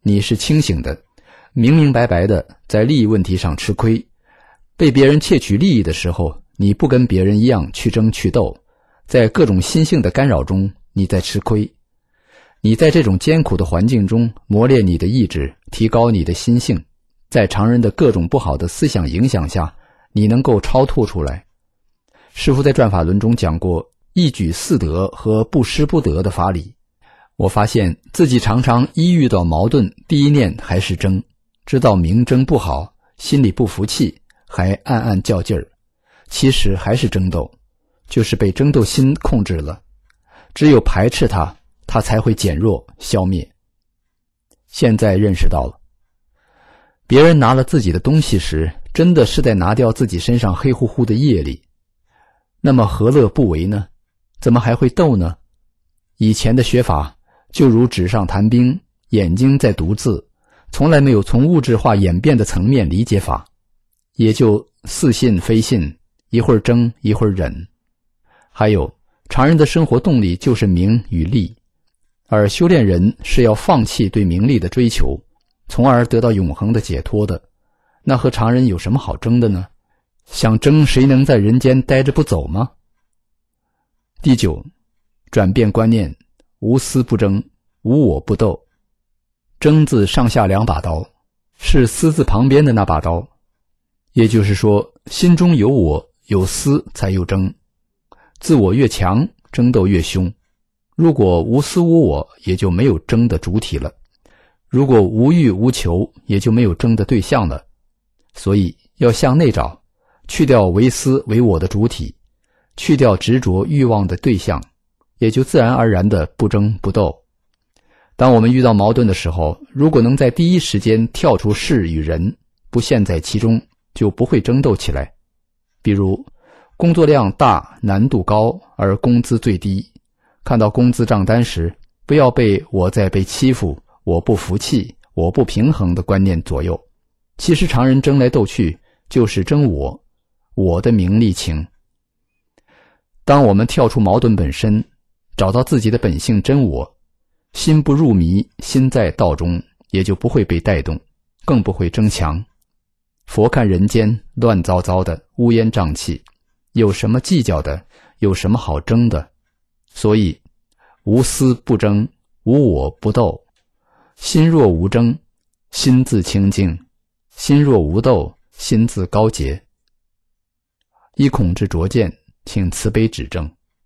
你是清醒的，明明白白的在利益问题上吃亏，被别人窃取利益的时候，你不跟别人一样去争去斗，在各种心性的干扰中，你在吃亏。你在这种艰苦的环境中磨练你的意志，提高你的心性，在常人的各种不好的思想影响下，你能够超脱出来。师父在转法轮中讲过一举四得和不失不得的法理。我发现自己常常一遇到矛盾，第一念还是争，知道明争不好，心里不服气，还暗暗较劲儿，其实还是争斗，就是被争斗心控制了。只有排斥它，它才会减弱消灭。现在认识到了，别人拿了自己的东西时，真的是在拿掉自己身上黑乎乎的业力，那么何乐不为呢？怎么还会斗呢？以前的学法就如纸上谈兵，眼睛在读字，从来没有从物质化演变的层面理解法，也就似信非信，一会儿争一会儿忍。还有常人的生活动力就是名与利，而修炼人是要放弃对名利的追求，从而得到永恒的解脱的。那和常人有什么好争的呢？想争谁能在人间待着不走吗？第9，转变观念，无私不争，无我不斗。争字上下两把刀，是私字旁边的那把刀。也就是说，心中有我有私才有争，自我越强，争斗越凶。如果无私无我，也就没有争的主体了；如果无欲无求，也就没有争的对象了。所以要向内找，去掉为私为我的主体，去掉执着欲望的对象，也就自然而然的不争不斗。当我们遇到矛盾的时候，如果能在第一时间跳出事与人，不陷在其中，就不会争斗起来。比如工作量大，难度高，而工资最低，看到工资账单时，不要被我在被欺负，我不服气，我不平衡的观念左右。其实常人争来斗去，就是争我的名利情。当我们跳出矛盾本身，找到自己的本性真我，心不入迷，心在道中，也就不会被带动，更不会争强。佛看人间乱糟糟的，乌烟瘴气，有什么计较的，有什么好争的？所以无私不争，无我不斗。心若无争，心自清净；心若无斗，心自高洁。依孔之拙见，请慈悲指正。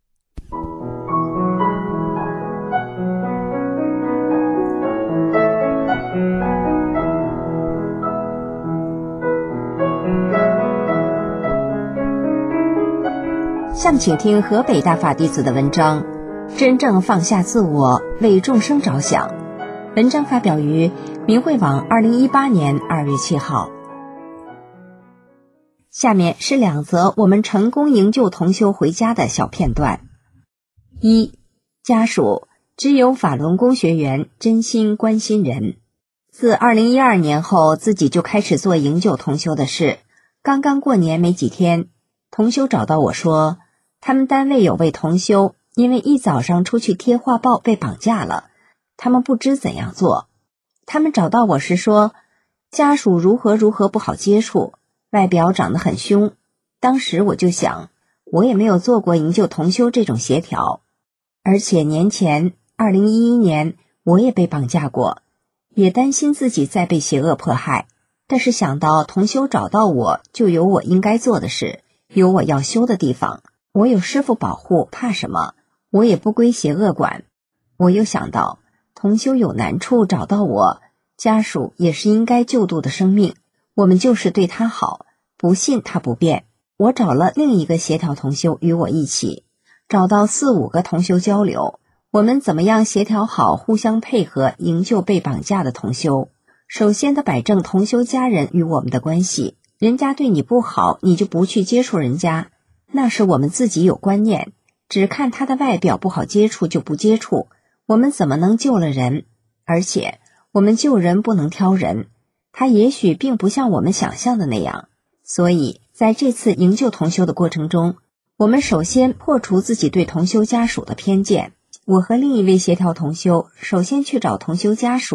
下面请听河北大法弟子的文章《真正放下自我，为众生着想》。文章发表于明慧网2018年2月7号。下面是2则我们成功营救同修回家的小片段。1、家属只有法轮功学员真心关心人。自2012年后，自己就开始做营救同修的事。刚刚过年没几天，同修找到我说，他们单位有位同修因为一早上出去贴画报被绑架了，他们不知怎样做。他们找到我时说，家属如何不好接触，外表长得很凶。当时我就想，我也没有做过营救同修这种协调，而且年前2011年我也被绑架过，也担心自己再被邪恶迫害。但是想到同修找到我，就有我应该做的事，有我要修的地方，我有师父保护，怕什么？我也不归邪恶管。我又想到同修有难处找到我，家属也是应该救度的生命，我们就是对他好，不信他不变。我找了另一个协调同修与我一起，找到4、5个同修交流，我们怎么样协调好，互相配合营救被绑架的同修。首先的摆正同修家人与我们的关系，人家对你不好，你就不去接触人家，那是我们自己有观念，只看他的外表不好接触就不接触，我们怎么能救了人？而且我们救人不能挑人，他也许并不像我们想象的那样。所以在这次营救同修的过程中，我们首先破除自己对同修家属的偏见。我和另一位协调同修首先去找同修家属，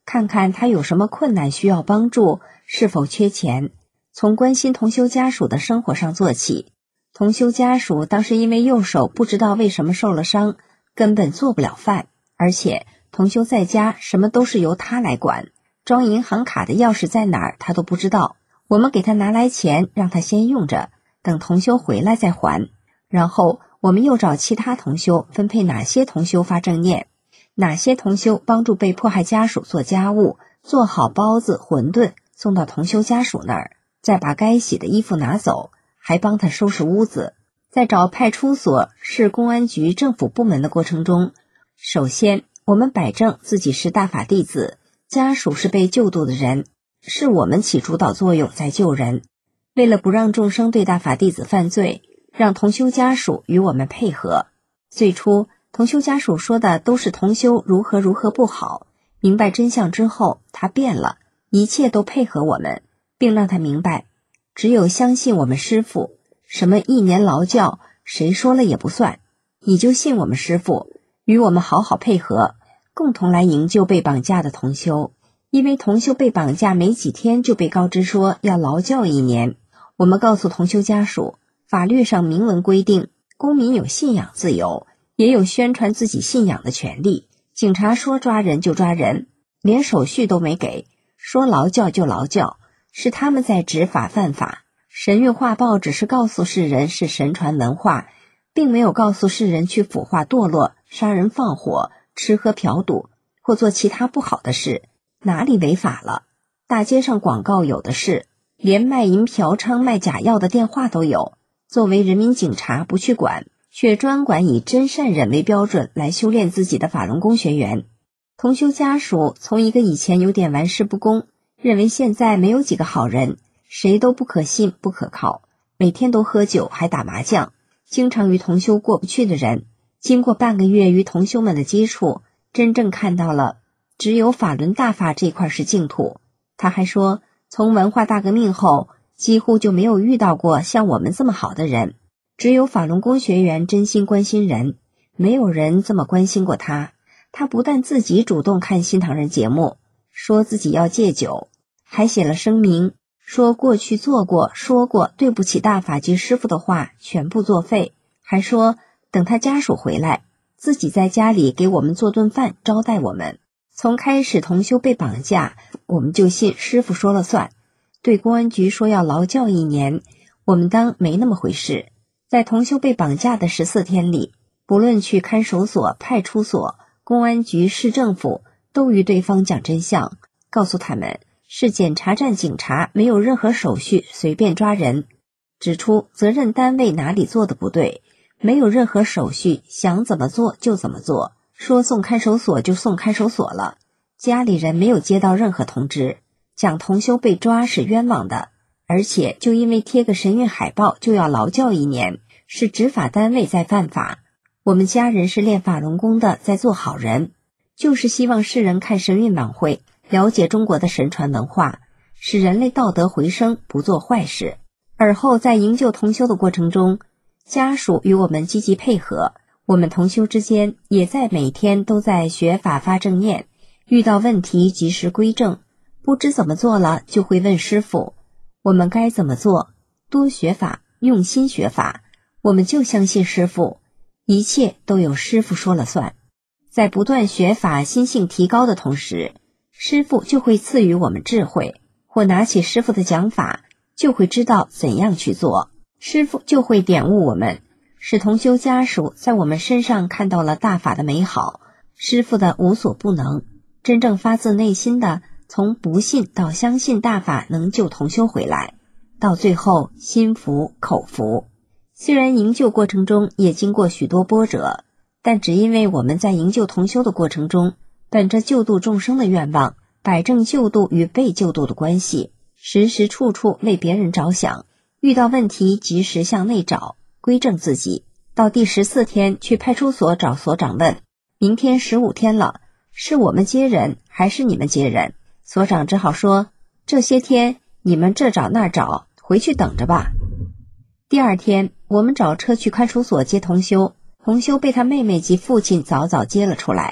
看看他有什么困难需要帮助，是否缺钱，从关心同修家属的生活上做起。同修家属当时因为右手不知道为什么受了伤，根本做不了饭，而且同修在家什么都是由他来管，装银行卡的钥匙在哪儿他都不知道。我们给他拿来钱，让他先用着，等同修回来再还。然后我们又找其他同修分配哪些同修发正念，哪些同修帮助被迫害家属做家务，做好包子馄饨送到同修家属那儿，再把该洗的衣服拿走，还帮他收拾屋子。在找派出所、市公安局政府部门的过程中，首先我们摆正自己是大法弟子，家属是被救度的人，是我们起主导作用在救人。为了不让众生对大法弟子犯罪，让同修家属与我们配合。最初同修家属说的都是同修如何如何不好，明白真相之后他变了，一切都配合我们，并让他明白只有相信我们师父，什么1年劳教谁说了也不算，你就信我们师父，与我们好好配合，共同来营救被绑架的同修。因为同修被绑架没几天就被告知说要劳教1年，我们告诉同修家属，法律上明文规定，公民有信仰自由，也有宣传自己信仰的权利。警察说抓人就抓人，连手续都没给，说劳教就劳教，是他们在执法犯法。神谕画报只是告诉世人是神传文化，并没有告诉世人去腐化堕落、杀人放火、吃喝嫖赌或做其他不好的事，哪里违法了？大街上广告有的是，连卖淫嫖娼卖假药的电话都有。作为人民警察不去管，却专管以真善忍为标准来修炼自己的法轮功学员。同修家属从一个以前有点玩世不恭，认为现在没有几个好人，谁都不可信不可靠，每天都喝酒还打麻将，经常与同修过不去的人，经过半个月与同修们的接触，真正看到了只有法轮大法这块是净土。他还说，从文化大革命后几乎就没有遇到过像我们这么好的人，只有法轮功学员真心关心人，没有人这么关心过他。他不但自己主动看新唐人节目，说自己要戒酒，还写了声明，说过去做过说过对不起大法及师父的话全部作废，还说等他家属回来，自己在家里给我们做顿饭招待我们。从开始同修被绑架，我们就信师父说了算。对公安局说要劳教1年，我们当没那么回事。在同修被绑架的14天里，不论去看守所、派出所、公安局、市政府，都与对方讲真相，告诉他们是检查站警察没有任何手续随便抓人，指出责任单位哪里做的不对，没有任何手续，想怎么做就怎么做，说送看守所就送看守所了，家里人没有接到任何通知，讲同修被抓是冤枉的，而且就因为贴个神谕海报就要劳教1年，是执法单位在犯法。我们家人是练法轮功的，在做好人，就是希望世人看神韵晚会，了解中国的神传文化，使人类道德回升，不做坏事。而后在营救同修的过程中，家属与我们积极配合，我们同修之间也在每天都在学法发正念，遇到问题及时归正，不知怎么做了就会问师父，我们该怎么做？多学法，用心学法，我们就相信师父，一切都有师父说了算。在不断学法心性提高的同时，师父就会赐予我们智慧，或拿起师父的讲法就会知道怎样去做，师父就会点悟我们，使同修家属在我们身上看到了大法的美好，师父的无所不能，真正发自内心的从不信到相信大法能救同修回来，到最后心服口服。虽然营救过程中也经过许多波折，但只因为我们在营救同修的过程中，本着救度众生的愿望，摆正救度与被救度的关系，时时处处为别人着想，遇到问题及时向内找，归正自己。到第14天去派出所找所长问，明天15天了，是我们接人还是你们接人？所长只好说，这些天你们这找那找，回去等着吧。第2天我们找车去看守所接同修，同修被他妹妹及父亲早早接了出来，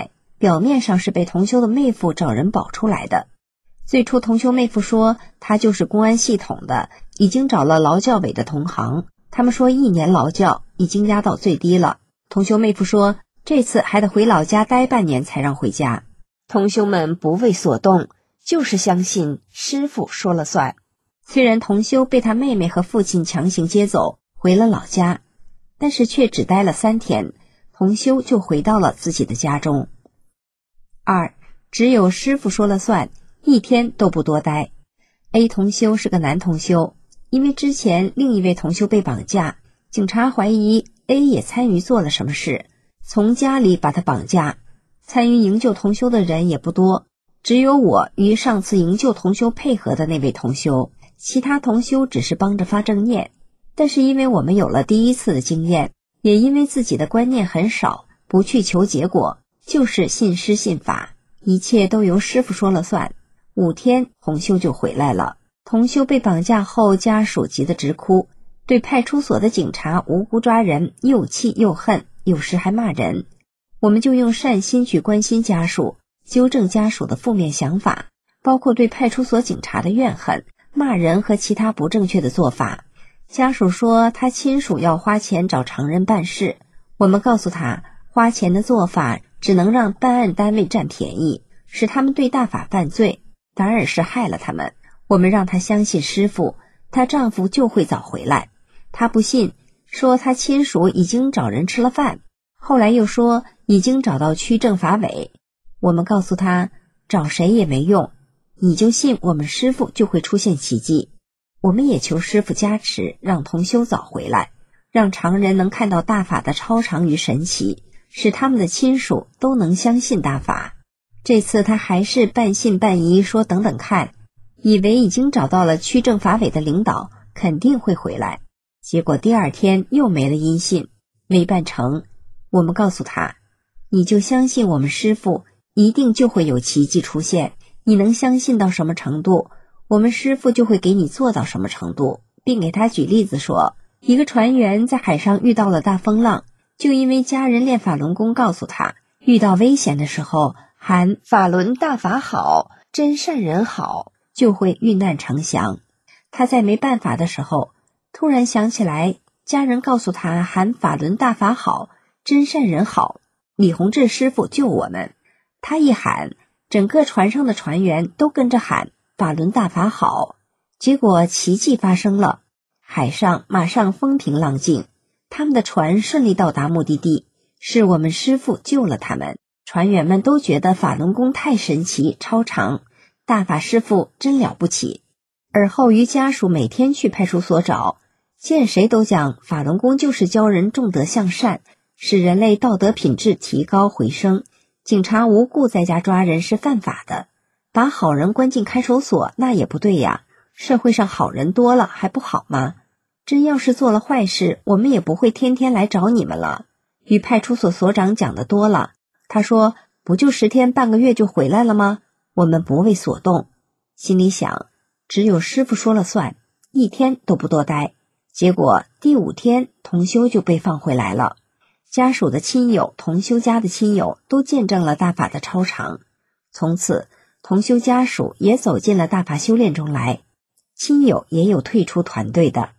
表面上是被同修的妹夫找人保出来的。最初同修妹夫说他就是公安系统的，已经找了劳教委的同行，他们说1年劳教已经压到最低了。同修妹夫说这次还得回老家待半年才让回家。同修们不为所动，就是相信师父说了算。虽然同修被他妹妹和父亲强行接走回了老家，但是却只待了3天，同修就回到了自己的家中。2. 只有师父说了算，1天都不多待。 A 同修是个男同修，因为之前另一位同修被绑架，警察怀疑 A 也参与做了什么事，从家里把他绑架。参与营救同修的人也不多，只有我与上次营救同修配合的那位同修，其他同修只是帮着发正念。但是因为我们有了第一次的经验，也因为自己的观念很少，不去求结果，就是信师信法，一切都由师父说了算。5天同修就回来了。同修被绑架后，家属急得直哭，对派出所的警察无辜抓人又气又恨，有时还骂人。我们就用善心去关心家属，纠正家属的负面想法，包括对派出所警察的怨恨、骂人和其他不正确的做法。家属说他亲属要花钱找常人办事，我们告诉他花钱的做法只能让办案单位占便宜，使他们对大法犯罪，反而是害了他们。我们让他相信师父，她丈夫就会早回来。她不信，说她亲属已经找人吃了饭，后来又说已经找到区政法委。我们告诉她找谁也没用，你就信我们师父就会出现奇迹。我们也求师父加持，让同修早回来，让常人能看到大法的超常与神奇，使他们的亲属都能相信大法。这次他还是半信半疑，说等等看，以为已经找到了区政法委的领导，肯定会回来。结果第2天又没了音信，没办成。我们告诉他，你就相信我们师父，一定就会有奇迹出现，你能相信到什么程度，我们师父就会给你做到什么程度，并给他举例子说，一个船员在海上遇到了大风浪，就因为家人练法轮功告诉他，遇到危险的时候喊法轮大法好，真善人好，就会遇难成祥。他在没办法的时候，突然想起来家人告诉他喊法轮大法好，真善人好，李洪志师父救我们。他一喊，整个船上的船员都跟着喊法轮大法好，结果奇迹发生了，海上马上风平浪静，他们的船顺利到达目的地，是我们师父救了他们。船员们都觉得法轮功太神奇超常，大法师父真了不起。而后于家属每天去派出所找，见谁都讲法轮功就是教人重德向善，使人类道德品质提高回升，警察无故在家抓人是犯法的，把好人关进看守所那也不对呀，社会上好人多了还不好吗？真要是做了坏事，我们也不会天天来找你们了。与派出所所长讲的多了，他说不就10天半个月就回来了吗？我们不为所动。心里想，只有师父说了算，1天都不多待。结果第5天同修就被放回来了。家属的亲友、同修家的亲友都见证了大法的超常，从此同修家属也走进了大法修炼中来，亲友也有退出团队的。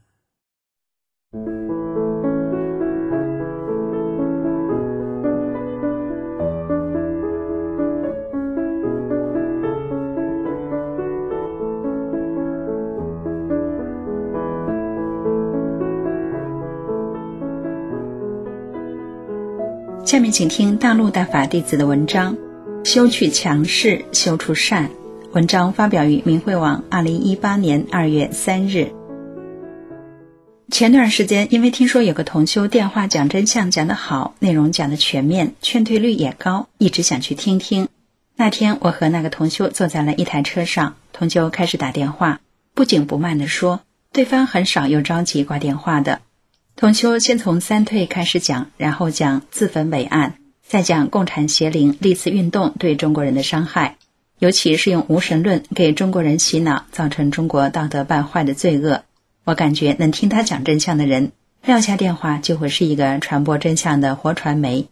下面请听大陆大法弟子的文章，修去强势，修出善。文章发表于明慧网2018年2月3日。前段时间因为听说有个同修电话讲真相讲得好，内容讲得全面，劝退率也高，一直想去听听。那天我和那个同修坐在了一台车上，同修开始打电话，不紧不慢地说，对方很少有着急挂电话的。同修先从3退开始讲，然后讲自焚伟案，再讲共产邪灵历次运动对中国人的伤害，尤其是用无神论给中国人洗脑，造成中国道德败坏的罪恶。我感觉能听他讲真相的人，撂下电话就会是一个传播真相的活传媒。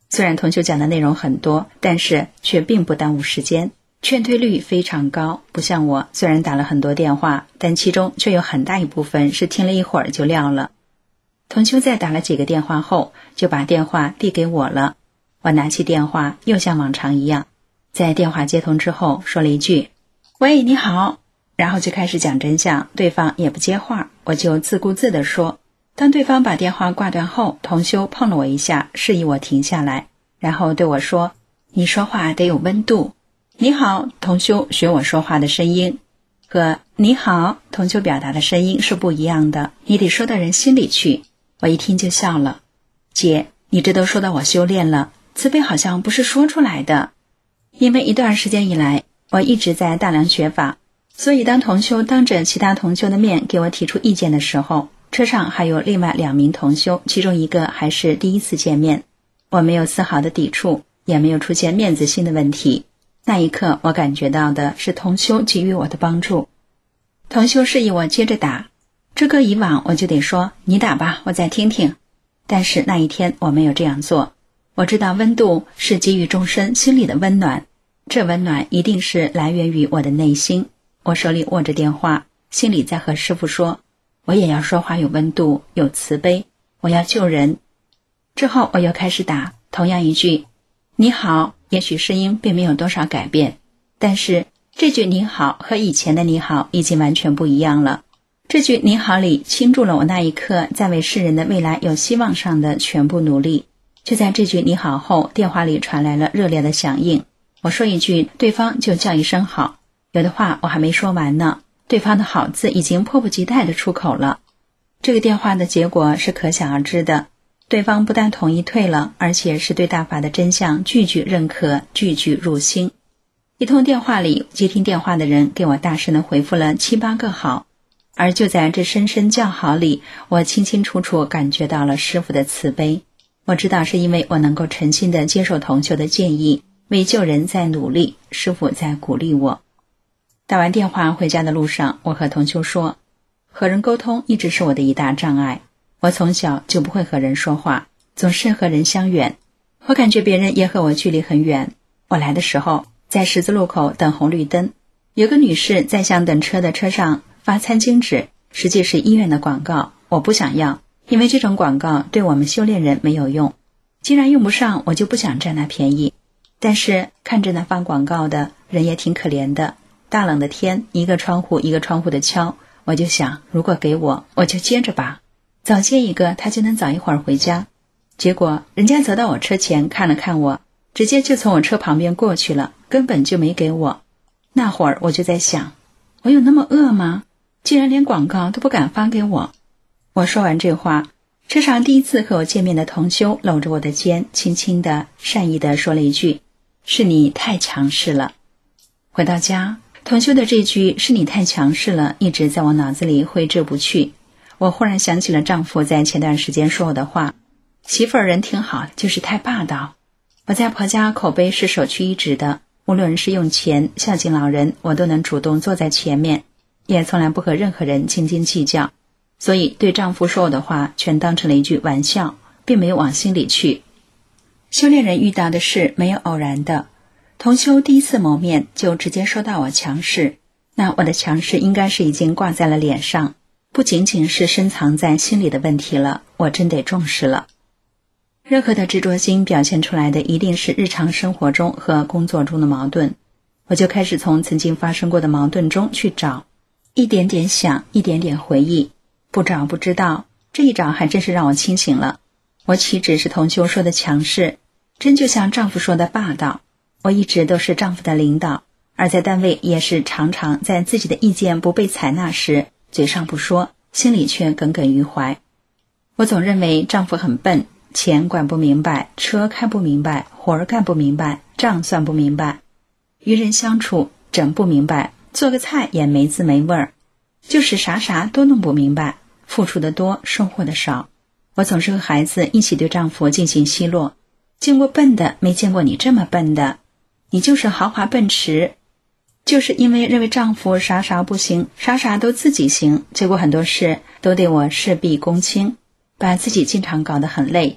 虽然同修讲的内容很多，但是却并不耽误时间，劝退率非常高，不像我虽然打了很多电话，但其中却有很大一部分是听了一会儿就撂了。同修在打了几个电话后，就把电话递给我了。我拿起电话，又像往常一样，在电话接通之后说了一句喂，你好，然后就开始讲真相，对方也不接话，我就自顾自地说。当对方把电话挂断后，同修碰了我一下，示意我停下来，然后对我说，你说话得有温度。你好，同修学我说话的声音，和你好，同修表达的声音是不一样的，你得说到人心里去。我一听就笑了，姐，你这都说到我修炼了，慈悲好像不是说出来的。因为一段时间以来，我一直在大量学法，所以当同修当着其他同修的面给我提出意见的时候，车上还有另外2名同修，其中一个还是第一次见面，我没有丝毫的抵触，也没有出现面子性的问题。那一刻我感觉到的是同修给予我的帮助。同修示意我接着打，这个以往我就得说你打吧，我再听听，但是那一天我没有这样做。我知道温度是给予众生心里的温暖，这温暖一定是来源于我的内心。我手里握着电话，心里在和师父说，我也要说话有温度，有慈悲，我要救人。之后我又开始打，同样一句你好，也许声音并没有多少改变，但是这句你好和以前的你好已经完全不一样了。这句你好里倾注了我那一刻在为世人的未来有希望上的全部努力。就在这句你好后，电话里传来了热烈的响应，我说一句，对方就叫一声好，有的话我还没说完呢，对方的好字已经迫不及待地出口了。这个电话的结果是可想而知的，对方不但同意退了，而且是对大法的真相句句认可，句句入心。一通电话里，接听电话的人给我大声地回复了7、8个好，而就在这深深叫好里，我清清楚楚感觉到了师父的慈悲。我知道是因为我能够诚心地接受同修的建议，为救人在努力，师父在鼓励我。打完电话回家的路上，我和同修说，和人沟通一直是我的一大障碍，我从小就不会和人说话，总是和人相远，我感觉别人也和我距离很远。我来的时候在十字路口等红绿灯，有个女士在向等车的车上发餐巾纸，实际是医院的广告，我不想要，因为这种广告对我们修炼人没有用，既然用不上，我就不想占那便宜。但是看着那发广告的人也挺可怜的，大冷的天，一个窗户一个窗户的敲，我就想，如果给我就接着吧，早接一个他就能早一会儿回家。结果人家走到我车前看了看我，直接就从我车旁边过去了，根本就没给我。那会儿我就在想，我有那么恶吗？竟然连广告都不敢发给我。我说完这话，车上第一次和我见面的同修搂着我的肩，轻轻地善意地说了一句，是你太强势了。回到家，同修的这句是你太强势了一直在我脑子里挥之不去。我忽然想起了丈夫在前段时间说我的话，媳妇儿人挺好，就是太霸道。我在婆家口碑是首屈一指的，无论是用钱孝敬老人，我都能主动坐在前面，也从来不和任何人斤斤计较，所以对丈夫说我的话全当成了一句玩笑，并没有往心里去。修炼人遇到的事没有偶然的，同修第一次谋面就直接说到我强势，那我的强势应该是已经挂在了脸上，不仅仅是深藏在心里的问题了，我真得重视了。任何的执着心表现出来的一定是日常生活中和工作中的矛盾，我就开始从曾经发生过的矛盾中去找，一点点想，一点点回忆，不找不知道，这一找还真是让我清醒了。我岂止是同修说的强势，真就像丈夫说的霸道。我一直都是丈夫的领导，而在单位也是常常在自己的意见不被采纳时，嘴上不说，心里却耿耿于怀。我总认为丈夫很笨，钱管不明白，车开不明白，活儿干不明白，账算不明白，与人相处整不明白，做个菜也没滋没味儿，就是啥都弄不明白，付出的多，收获的少。我总是和孩子一起对丈夫进行奚落，见过笨的，没见过你这么笨的，你就是豪华奔驰。就是因为认为丈夫啥不行，啥都自己行，结果很多事都得我事必躬亲，把自己经常搞得很累。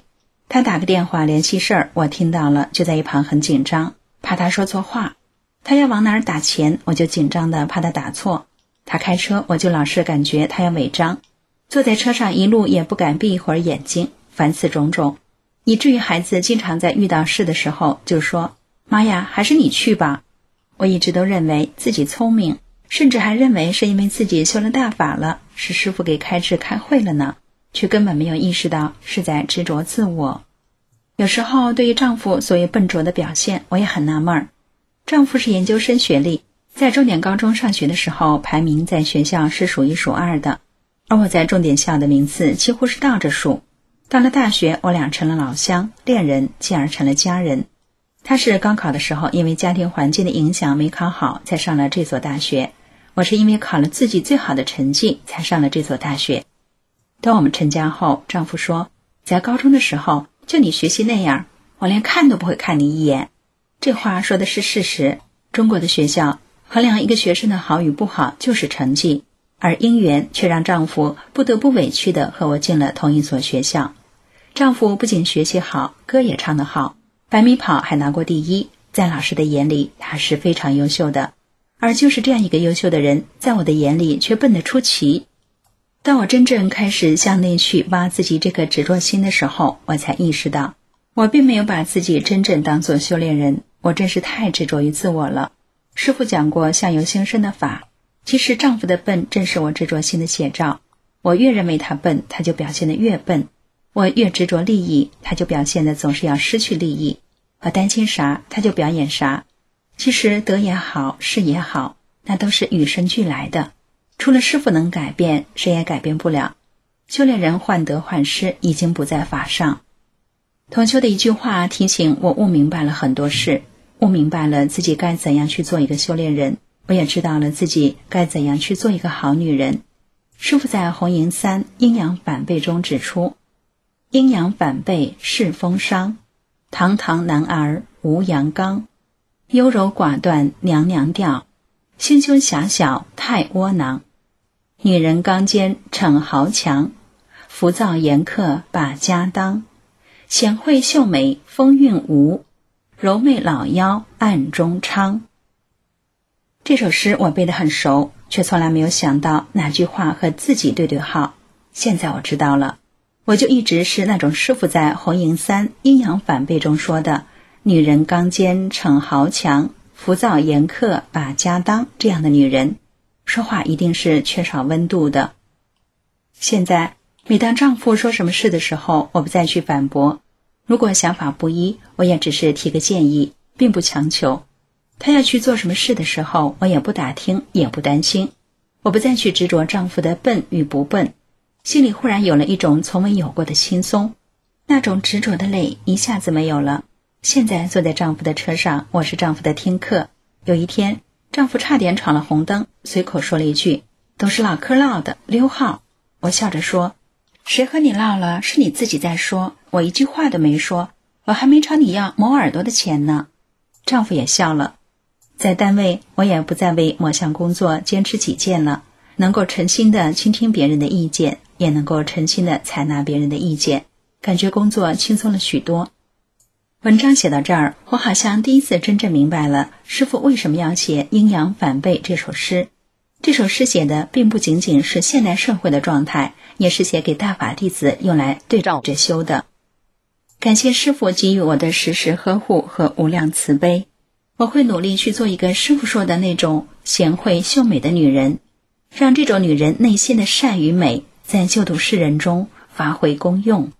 他打个电话联系事儿，我听到了，就在一旁很紧张，怕他说错话。他要往哪儿打钱，我就紧张的怕他打错。他开车，我就老是感觉他要违章。坐在车上一路也不敢闭一会儿眼睛，凡此种种，以至于孩子经常在遇到事的时候就说：“妈呀，还是你去吧。”我一直都认为自己聪明，甚至还认为是因为自己修了大法了，是师父给开智开慧了呢，却根本没有意识到是在执着自我。有时候对于丈夫所谓笨拙的表现，我也很纳闷儿。丈夫是研究生学历，在重点高中上学的时候排名在学校是数一数二的，而我在重点校的名次几乎是倒着数。到了大学，我俩成了老乡、恋人，进而成了家人。他是高考的时候因为家庭环境的影响没考好，才上了这所大学。我是因为考了自己最好的成绩才上了这所大学。当我们成家后，丈夫说，在高中的时候就你学习那样，我连看都不会看你一眼。这话说的是事实。中国的学校衡量一个学生的好与不好就是成绩，而因缘却让丈夫不得不委屈地和我进了同一所学校。丈夫不仅学习好，歌也唱得好，100米跑还拿过第1，在老师的眼里他是非常优秀的。而就是这样一个优秀的人，在我的眼里却笨得出奇。当我真正开始向内去挖自己这个执着心的时候，我才意识到我并没有把自己真正当作修炼人，我真是太执着于自我了。师父讲过相由心生的法，其实丈夫的笨正是我执着心的写照。我越认为他笨，他就表现得越笨；我越执着利益，他就表现得总是要失去利益；我担心啥，他就表演啥。其实得也好，失也好，那都是与生俱来的，除了师父能改变，谁也改变不了。修炼人患得患失已经不在法上。同修的一句话提醒我悟明白了很多事，悟明白了自己该怎样去做一个修炼人，我也知道了自己该怎样去做一个好女人。师父在红营3阴阳反背中指出，阴阳反背是风伤，堂堂男儿无阳刚，优柔寡断娘娘调，心胸狭小太窝囊，女人刚坚逞豪强，浮躁严苛把家当，贤惠秀美风韵无，柔媚老妖暗中昌。这首诗我背得很熟，却从来没有想到哪句话和自己对号。现在我知道了，我就一直是那种师父在红营3阴阳反背中说的女人刚坚逞豪强，浮躁严苛把家当这样的女人，说话一定是缺少温度的。现在每当丈夫说什么事的时候，我不再去反驳，如果想法不一，我也只是提个建议，并不强求。他要去做什么事的时候，我也不打听，也不担心。我不再去执着丈夫的笨与不笨，心里忽然有了一种从未有过的轻松，那种执着的累一下子没有了。现在坐在丈夫的车上，我是丈夫的听客。有一天，丈夫差点闯了红灯，随口说了一句，都是老客唠的，溜号。我笑着说，谁和你唠了，是你自己在说，我一句话都没说，我还没朝你要磨耳朵的钱呢。丈夫也笑了。在单位，我也不再为某项工作坚持己见了，能够诚心的倾听别人的意见，也能够诚心的采纳别人的意见，感觉工作轻松了许多。文章写到这儿，我好像第一次真正明白了师父为什么要写阴阳反背这首诗。这首诗写的并不仅仅是现代社会的状态，也是写给大法弟子用来对照着修的。感谢师父给予我的时时呵护和无量慈悲，我会努力去做一个师父说的那种贤惠秀美的女人，让这种女人内心的善与美在救度世人中发挥功用。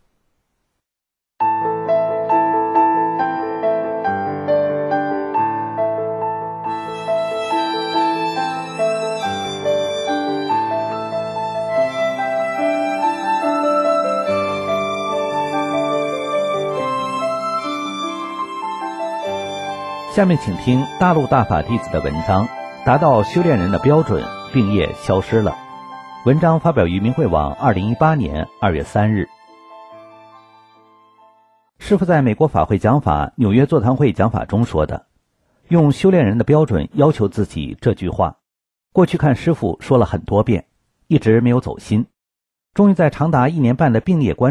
下面请听大陆大法弟子的文章，达到修炼人的标准，病业消失了。文章发表于明慧网2018年2月3日。师父在美国法会讲法、纽约座谈会讲法中说的，用修炼人的标准要求自己这句话，过去看师父说了很多遍，一直没有走心。终于在长达1年半的病业观中，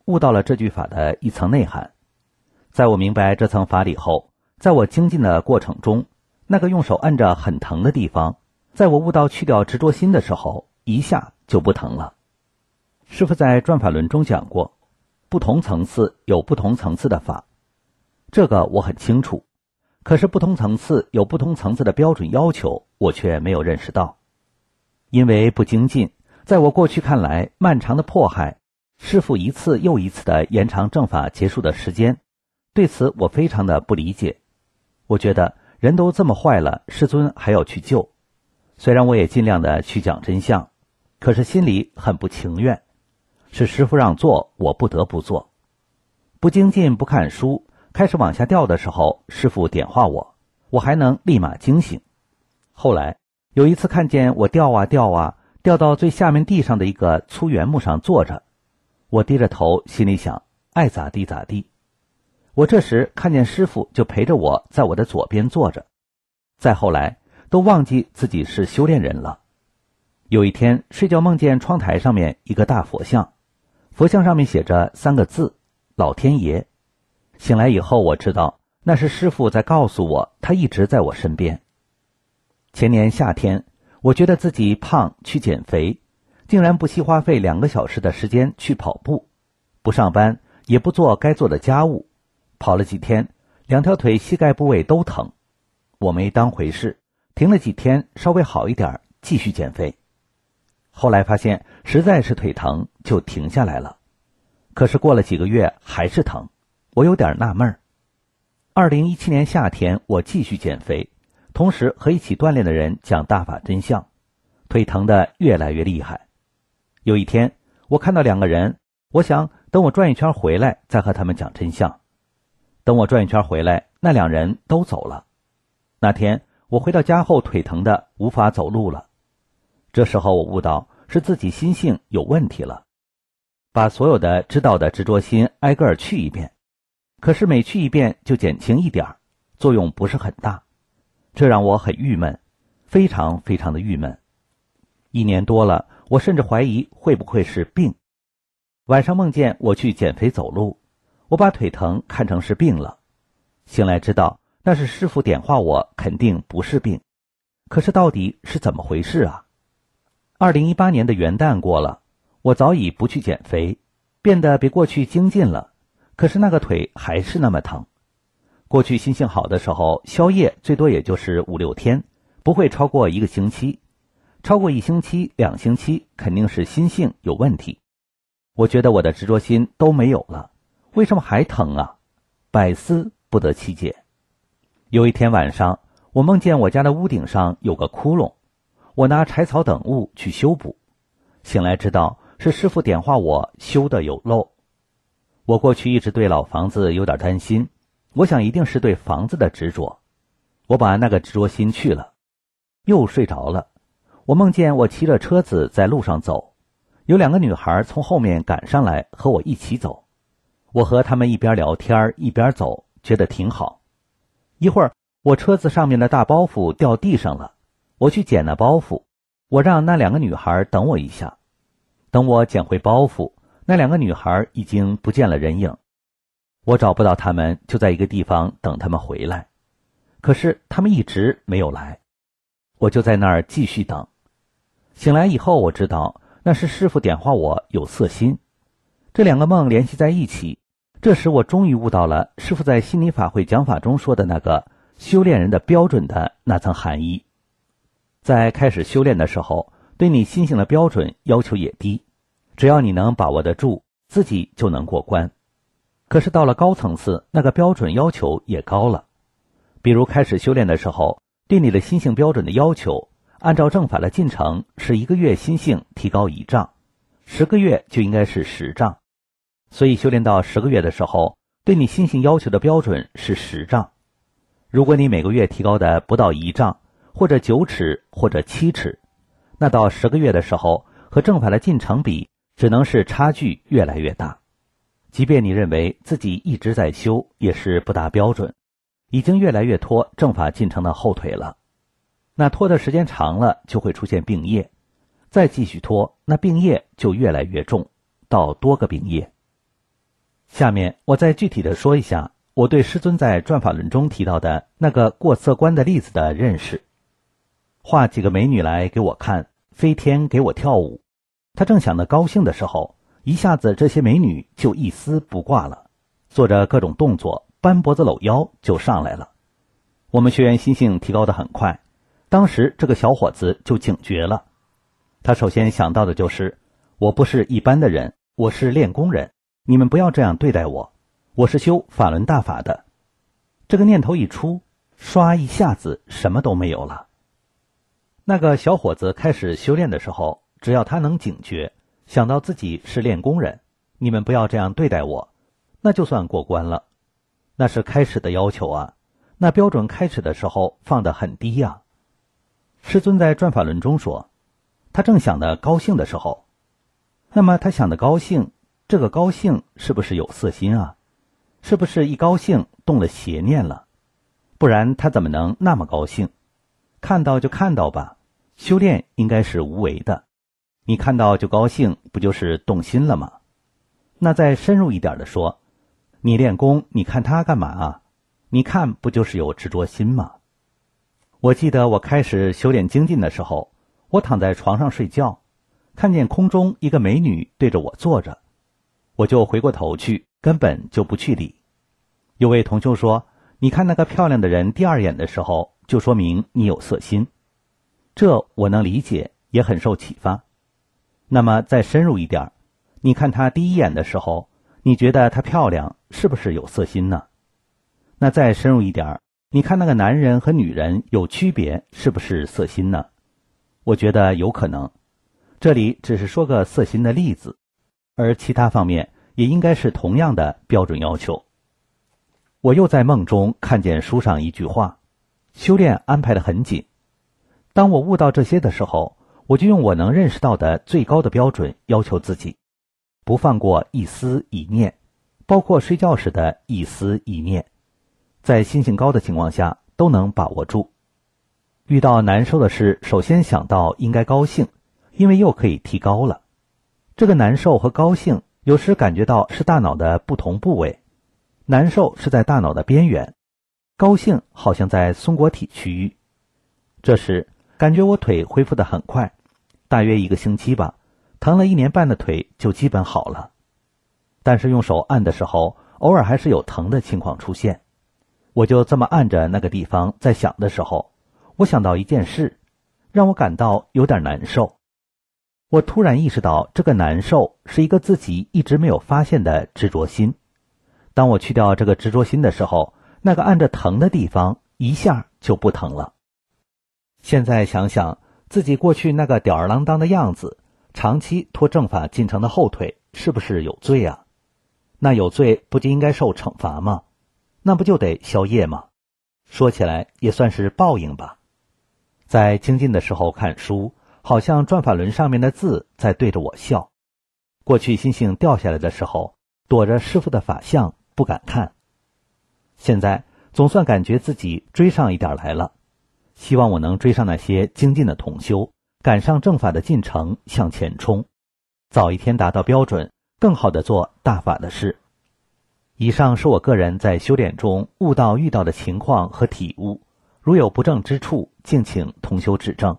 悟到了这句法的一层内涵。在我明白这层法理后，在我精进的过程中，那个用手按着很疼的地方，在我悟到去掉执着心的时候，一下就不疼了。师父在转法轮中讲过，不同层次有不同层次的法，这个我很清楚，可是不同层次有不同层次的标准要求，我却没有认识到。因为不精进，在我过去看来，漫长的迫害，师父一次又一次的延长正法结束的时间，对此我非常的不理解。我觉得人都这么坏了，师尊还要去救。虽然我也尽量的去讲真相，可是心里很不情愿，是师父让做，我不得不做。不精进不看书，开始往下掉的时候，师父点化我，我还能立马惊醒。后来有一次看见我掉到最下面地上的一个粗原木上坐着，我低着头心里想，爱咋地咋地。我这时看见师父就陪着我在我的左边坐着，再后来都忘记自己是修炼人了。有一天睡觉梦见窗台上面一个大佛像，佛像上面写着3个字，老天爷。醒来以后我知道那是师父在告诉我，他一直在我身边。前年夏天，我觉得自己胖，去减肥，竟然不惜花费2个小时的时间去跑步，不上班，也不做该做的家务，跑了几天，2条腿膝盖部位都疼。我没当回事，停了几天，稍微好一点，继续减肥。后来发现实在是腿疼，就停下来了。可是过了几个月还是疼，我有点纳闷。2017年夏天，我继续减肥，同时和一起锻炼的人讲大法真相，腿疼得越来越厉害。有一天我看到2个人，我想等我转一圈回来再和他们讲真相。等我转一圈回来，那2人都走了。那天我回到家后，腿疼得无法走路了。这时候我悟到是自己心性有问题了，把所有的知道的执着心挨个去一遍，可是每去一遍就减轻一点，作用不是很大，这让我很郁闷，非常非常的郁闷。1年多了，我甚至怀疑会不会是病。晚上梦见我去减肥走路，我把腿疼看成是病了，醒来知道那是师父点化我，肯定不是病。可是到底是怎么回事啊？2018年的元旦过了，我早已不去减肥，变得比过去精进了，可是那个腿还是那么疼。过去心性好的时候，宵夜最多也就是5、6天，不会超过1个星期，超过1星期、2星期，肯定是心性有问题。我觉得我的执着心都没有了，为什么还疼啊？百思不得其解。有一天晚上，我梦见我家的屋顶上有个窟窿，我拿柴草等物去修补，醒来知道是师父点化我修的有漏。我过去一直对老房子有点担心，我想一定是对房子的执着，我把那个执着心去了，又睡着了。我梦见我骑着车子在路上走，有2个女孩从后面赶上来和我一起走，我和她们一边聊天一边走，觉得挺好。一会儿我车子上面的大包袱掉地上了，我去捡那包袱，我让那2个女孩等我一下。等我捡回包袱，那2个女孩已经不见了人影，我找不到她们，就在一个地方等她们回来。可是她们一直没有来，我就在那儿继续等。醒来以后我知道那是师父点化我有色心，这2个梦联系在一起。这时我终于悟到了师父在心理法会讲法中说的那个修炼人的标准的那层含义。在开始修炼的时候，对你心性的标准要求也低，只要你能把握得住，自己就能过关。可是到了高层次，那个标准要求也高了。比如开始修炼的时候，对你的心性标准的要求，按照正法的进程是1个月心性提高1丈，10个月就应该是10丈。所以修炼到10个月的时候，对你心性要求的标准是10丈。如果你每个月提高的不到1丈，或者9尺或者7尺，那到10个月的时候和正法的进程比，只能是差距越来越大。即便你认为自己一直在修，也是不达标准，已经越来越拖正法进程的后腿了。那拖的时间长了，就会出现病业，再继续拖，那病业就越来越重，到多个病业。 下面我再具体的说一下我对师尊在转法轮中提到的那个过色观的例子的认识。画几个美女来给我看，飞天给我跳舞，他正想得高兴的时候，一下子这些美女就一丝不挂了，做着各种动作，扳脖子搂腰就上来了。我们学员心性提高得很快，当时这个小伙子就警觉了。他首先想到的就是，我不是一般的人，我是练功人，你们不要这样对待我，我是修法轮大法的。这个念头一出，唰一下子什么都没有了。那个小伙子开始修炼的时候，只要他能警觉，想到自己是练功人，你们不要这样对待我，那就算过关了。那是开始的要求啊，那标准开始的时候放得很低啊。师尊在转法轮中说，他正想得高兴的时候，那么他想得高兴，这个高兴是不是有色心啊？是不是一高兴动了邪念了？不然他怎么能那么高兴？看到就看到吧，修炼应该是无为的，你看到就高兴，不就是动心了吗？那再深入一点的说，你练功，你看他干嘛啊？你看不就是有执着心吗？我记得我开始修炼精进的时候，我躺在床上睡觉，看见空中一个美女对着我坐着，我就回过头去，根本就不去理。有位同修说，你看那个漂亮的人第二眼的时候，就说明你有色心。这我能理解，也很受启发。那么再深入一点，你看她第一眼的时候，你觉得她漂亮，是不是有色心呢？那再深入一点，你看那个男人和女人有区别，是不是色心呢？我觉得有可能。这里只是说个色心的例子，而其他方面也应该是同样的标准要求。我又在梦中看见书上一句话，修炼安排得很紧。当我悟到这些的时候，我就用我能认识到的最高的标准要求自己，不放过一丝一念，包括睡觉时的一丝一念，在心性高的情况下都能把握住。遇到难受的事，首先想到应该高兴，因为又可以提高了。这个难受和高兴有时感觉到是大脑的不同部位，难受是在大脑的边缘，高兴好像在松果体区域。这时感觉我腿恢复得很快，大约1个星期吧，疼了1年半的腿就基本好了。但是用手按的时候，偶尔还是有疼的情况出现。我就这么按着那个地方在想的时候，我想到一件事，让我感到有点难受。我突然意识到，这个难受是一个自己一直没有发现的执着心。当我去掉这个执着心的时候，那个按着疼的地方一下就不疼了。现在想想自己过去那个吊儿郎当的样子，长期拖正法进程的后腿，是不是有罪啊？那有罪不就应该受惩罚吗？那不就得消业吗？说起来也算是报应吧。在精进的时候看书，好像转法轮上面的字在对着我笑。过去心性掉下来的时候，躲着师父的法相不敢看。现在总算感觉自己追上一点来了，希望我能追上那些精进的同修，赶上正法的进程向前冲，早一天达到标准，更好地做大法的事。以上是我个人在修炼中悟到遇到的情况和体悟，如有不正之处，敬请同修指正。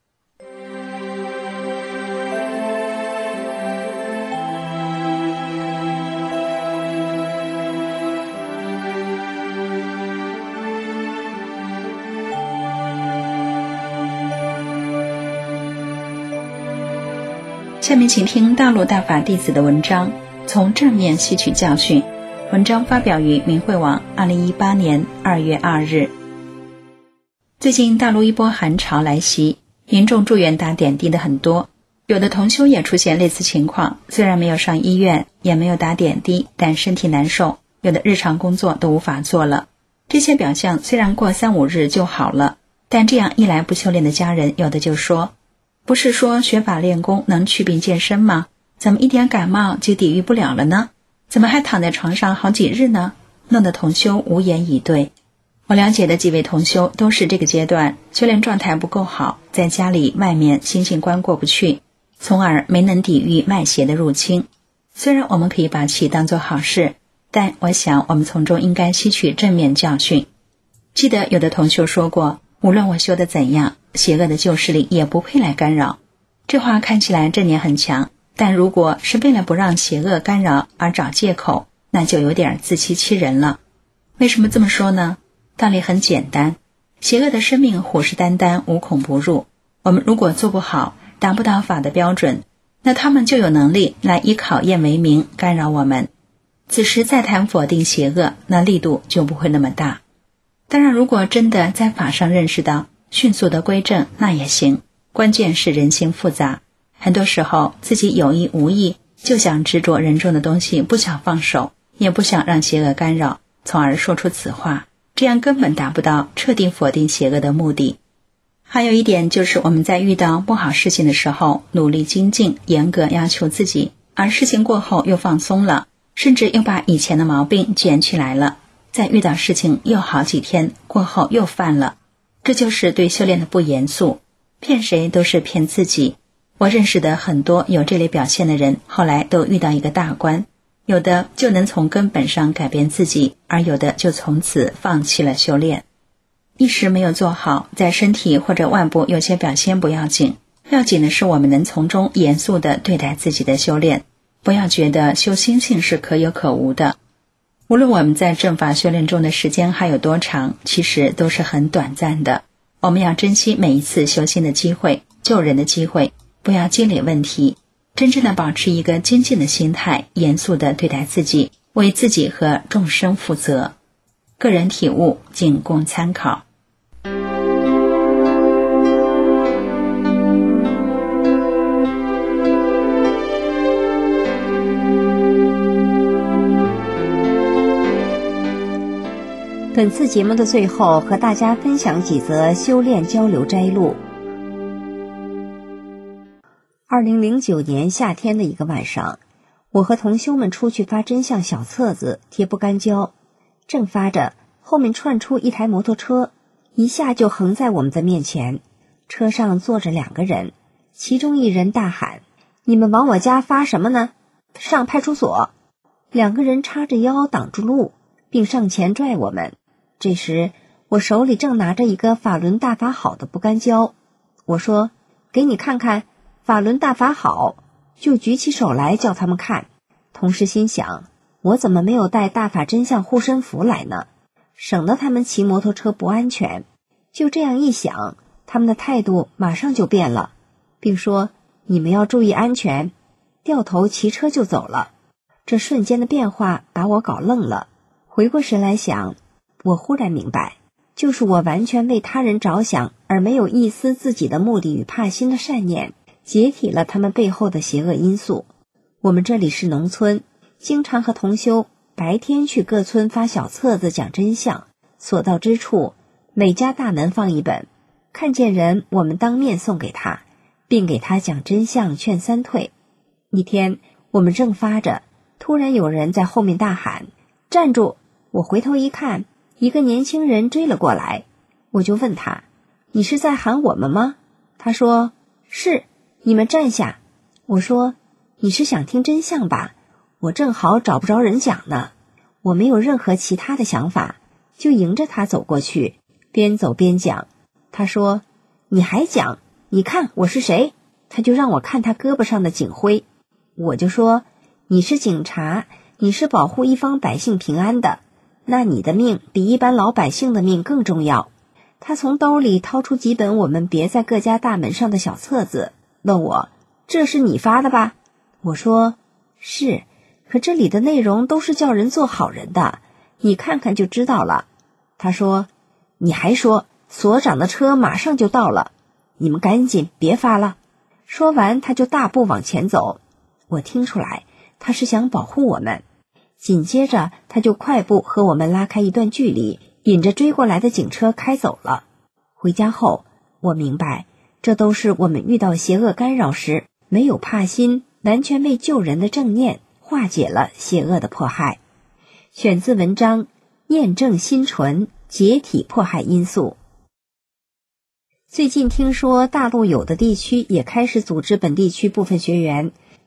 下面请听大陆大法弟子的文章，从正面吸取教训。文章发表于明慧网2018年2月2日。最近大陆一波寒潮来袭，民众住院打点滴的很多，有的同修也出现类似情况，虽然没有上医院，也没有打点滴，但身体难受，有的日常工作都无法做了。这些表象虽然过3-5日就好了，但这样一来不修炼的家人，有的就说，不是说学法练功能祛病健身吗？怎么一点感冒就抵御不了了呢？怎么还躺在床上好几日呢？弄得同修无言以对。我了解的几位同修都是这个阶段，修炼状态不够好，在家里外面心性关过不去，从而没能抵御外邪的入侵。 虽然我们可以把其当作好事，但我想我们从中应该吸取正面教训。记得有的同修说过，无论我修得怎样，邪恶的旧势力也不配来干扰。这话看起来正念很强，但如果是为了不让邪恶干扰而找借口，那就有点自欺欺人了。为什么这么说呢？道理很简单，邪恶的生命虎视眈眈，无孔不入。我们如果做不好，达不到法的标准，那他们就有能力来以考验为名干扰我们。此时再谈否定邪恶，那力度就不会那么大。当然，如果真的在法上认识到，迅速的归正，那也行。关键是人心复杂，很多时候自己有意无意就想执着人中的东西，不想放手，也不想让邪恶干扰，从而说出此话，这样根本达不到彻底否定邪恶的目的。还有一点就是我们在遇到不好事情的时候，努力精进，严格要求自己，而事情过后又放松了，甚至又把以前的毛病捡起来了，再遇到事情又好几天过后又犯了，这就是对修炼的不严肃。骗谁都是骗自己。我认识的很多有这类表现的人，后来都遇到一个大关，有的就能从根本上改变自己，而有的就从此放弃了修炼。一时没有做好，在身体或者外部有些表现不要紧，要紧的是我们能从中严肃地对待自己的修炼，不要觉得修心性是可有可无的。无论我们在正法修炼中的时间还有多长，其实都是很短暂的。我们要珍惜每一次修心的机会，救人的机会，不要积累问题，真正的保持一个精进的心态，严肃地对待自己，为自己和众生负责。个人体悟仅供参考。 本次节目的最后，和大家分享几则修炼交流摘录。2009年夏天的一个晚上，我和同修们出去发真相小册子，贴不干胶，正发着，后面窜出一台摩托车，一下就横在我们的面前。车上坐着2个人，其中一人大喊：“你们往我家发什么呢？上派出所！”2个人叉着腰挡住路，并上前拽我们。这时我手里正拿着一个法轮大法好的不干胶，我说：“给你看看，法轮大法好。”就举起手来叫他们看，同时心想，我怎么没有带大法真相护身符来呢？省得他们骑摩托车不安全。就这样一想，他们的态度马上就变了，并说：“你们要注意安全。”掉头骑车就走了。这瞬间的变化把我搞愣了，回过神来想，我忽然明白，就是我完全为他人着想，而没有一丝自己的目的与怕心的善念，解体了他们背后的邪恶因素。我们这里是农村，经常和同修白天去各村发小册子讲真相，所到之处每家大门放一本，看见人我们当面送给他，并给他讲真相劝三退。一天我们正发着，突然有人在后面大喊：“站住！”我回头一看，一个年轻人追了过来，我就问他：“你是在喊我们吗？”他说：“是，你们站下。”我说：“你是想听真相吧？我正好找不着人讲呢。”我没有任何其他的想法，就迎着他走过去，边走边讲。他说：“你还讲？你看我是谁？”他就让我看他胳膊上的警徽。我就说：“你是警察，你是保护一方百姓平安的，那你的命比一般老百姓的命更重要。”他从兜里掏出几本我们别在各家大门上的小册子，问我：“这是你发的吧？”我说：“是，可这里的内容都是叫人做好人的，你看看就知道了。”他说：“你还说，所长的车马上就到了，你们赶紧别发了。”说完他就大步往前走，我听出来他是想保护我们。紧接着他就快步和我们拉开一段距离，引着追过来的警车开走了。回家后我明白，这都是我们遇到邪恶干扰时没有怕心，完全为救人的正念化解了邪恶的迫害。选自文章《验证心纯，解体迫害因素》。最近听说大陆有的地区也开始组织本地区部分学员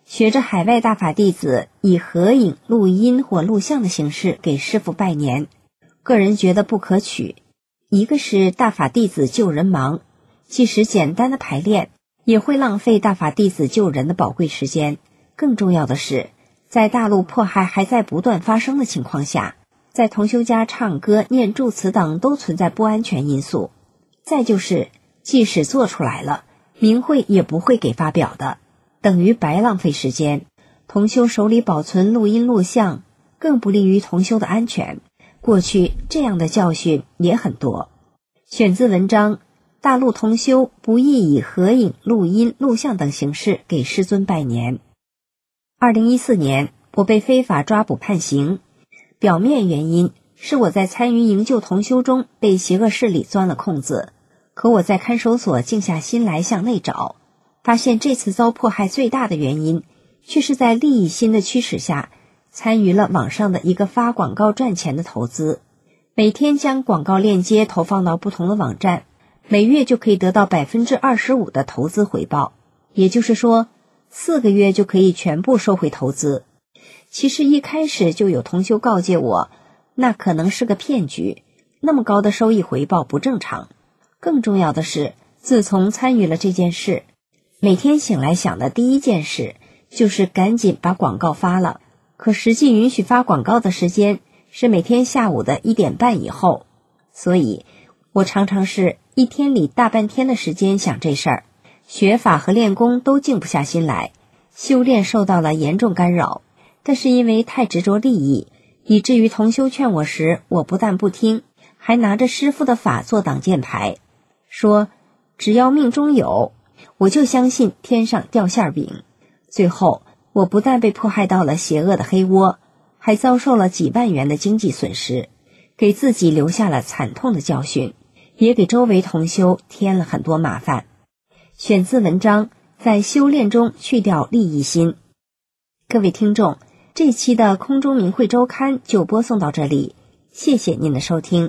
学着海外大法弟子以合影、录音或录像的形式给师父拜年，个人觉得不可取。一个是大法弟子救人忙，即使简单的排练也会浪费大法弟子救人的宝贵时间。更重要的是，在大陆迫害还在不断发生的情况下，在同修家唱歌、念祝词等都存在不安全因素。再就是，即使做出来了，明会也不会给发表的，等于白浪费时间。同修手里保存录音录像，更不利于同修的安全。过去这样的教训也很多。选自文章《大陆同修不宜以合影、录音、录像等形式给师尊拜年》。2014年，我被非法抓捕判刑，表面原因是我在参与营救同修中被邪恶势力钻了空子，可我在看守所静下心来向内找，发现这次遭迫害最大的原因，却是在利益心的驱使下，参与了网上的一个发广告赚钱的投资，每天将广告链接投放到不同的网站，每月就可以得到 25% 的投资回报，也就是说4个月就可以全部收回投资。其实一开始就有同修告诫我，那可能是个骗局，那么高的收益回报不正常。更重要的是，自从参与了这件事，每天醒来想的第一件事就是赶紧把广告发了。可实际允许发广告的时间是每天下午的1点半以后，所以我常常是一天里大半天的时间想这事儿，学法和练功都静不下心来，修炼受到了严重干扰。但是因为太执着利益，以至于同修劝我时，我不但不听，还拿着师父的法做挡箭牌，说只要命中有，我就相信天上掉馅饼。最后我不但被迫害到了邪恶的黑窝，还遭受了几万元的经济损失，给自己留下了惨痛的教训，也给周围同修添了很多麻烦。选自文章《在修炼中去掉利益心》。各位听众，这期的空中明慧周刊就播送到这里，谢谢您的收听。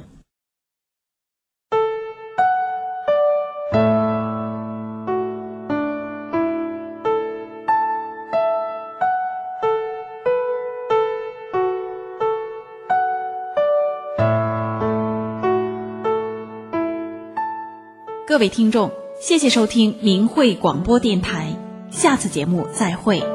各位听众，谢谢收听明慧广播电台，下次节目再会。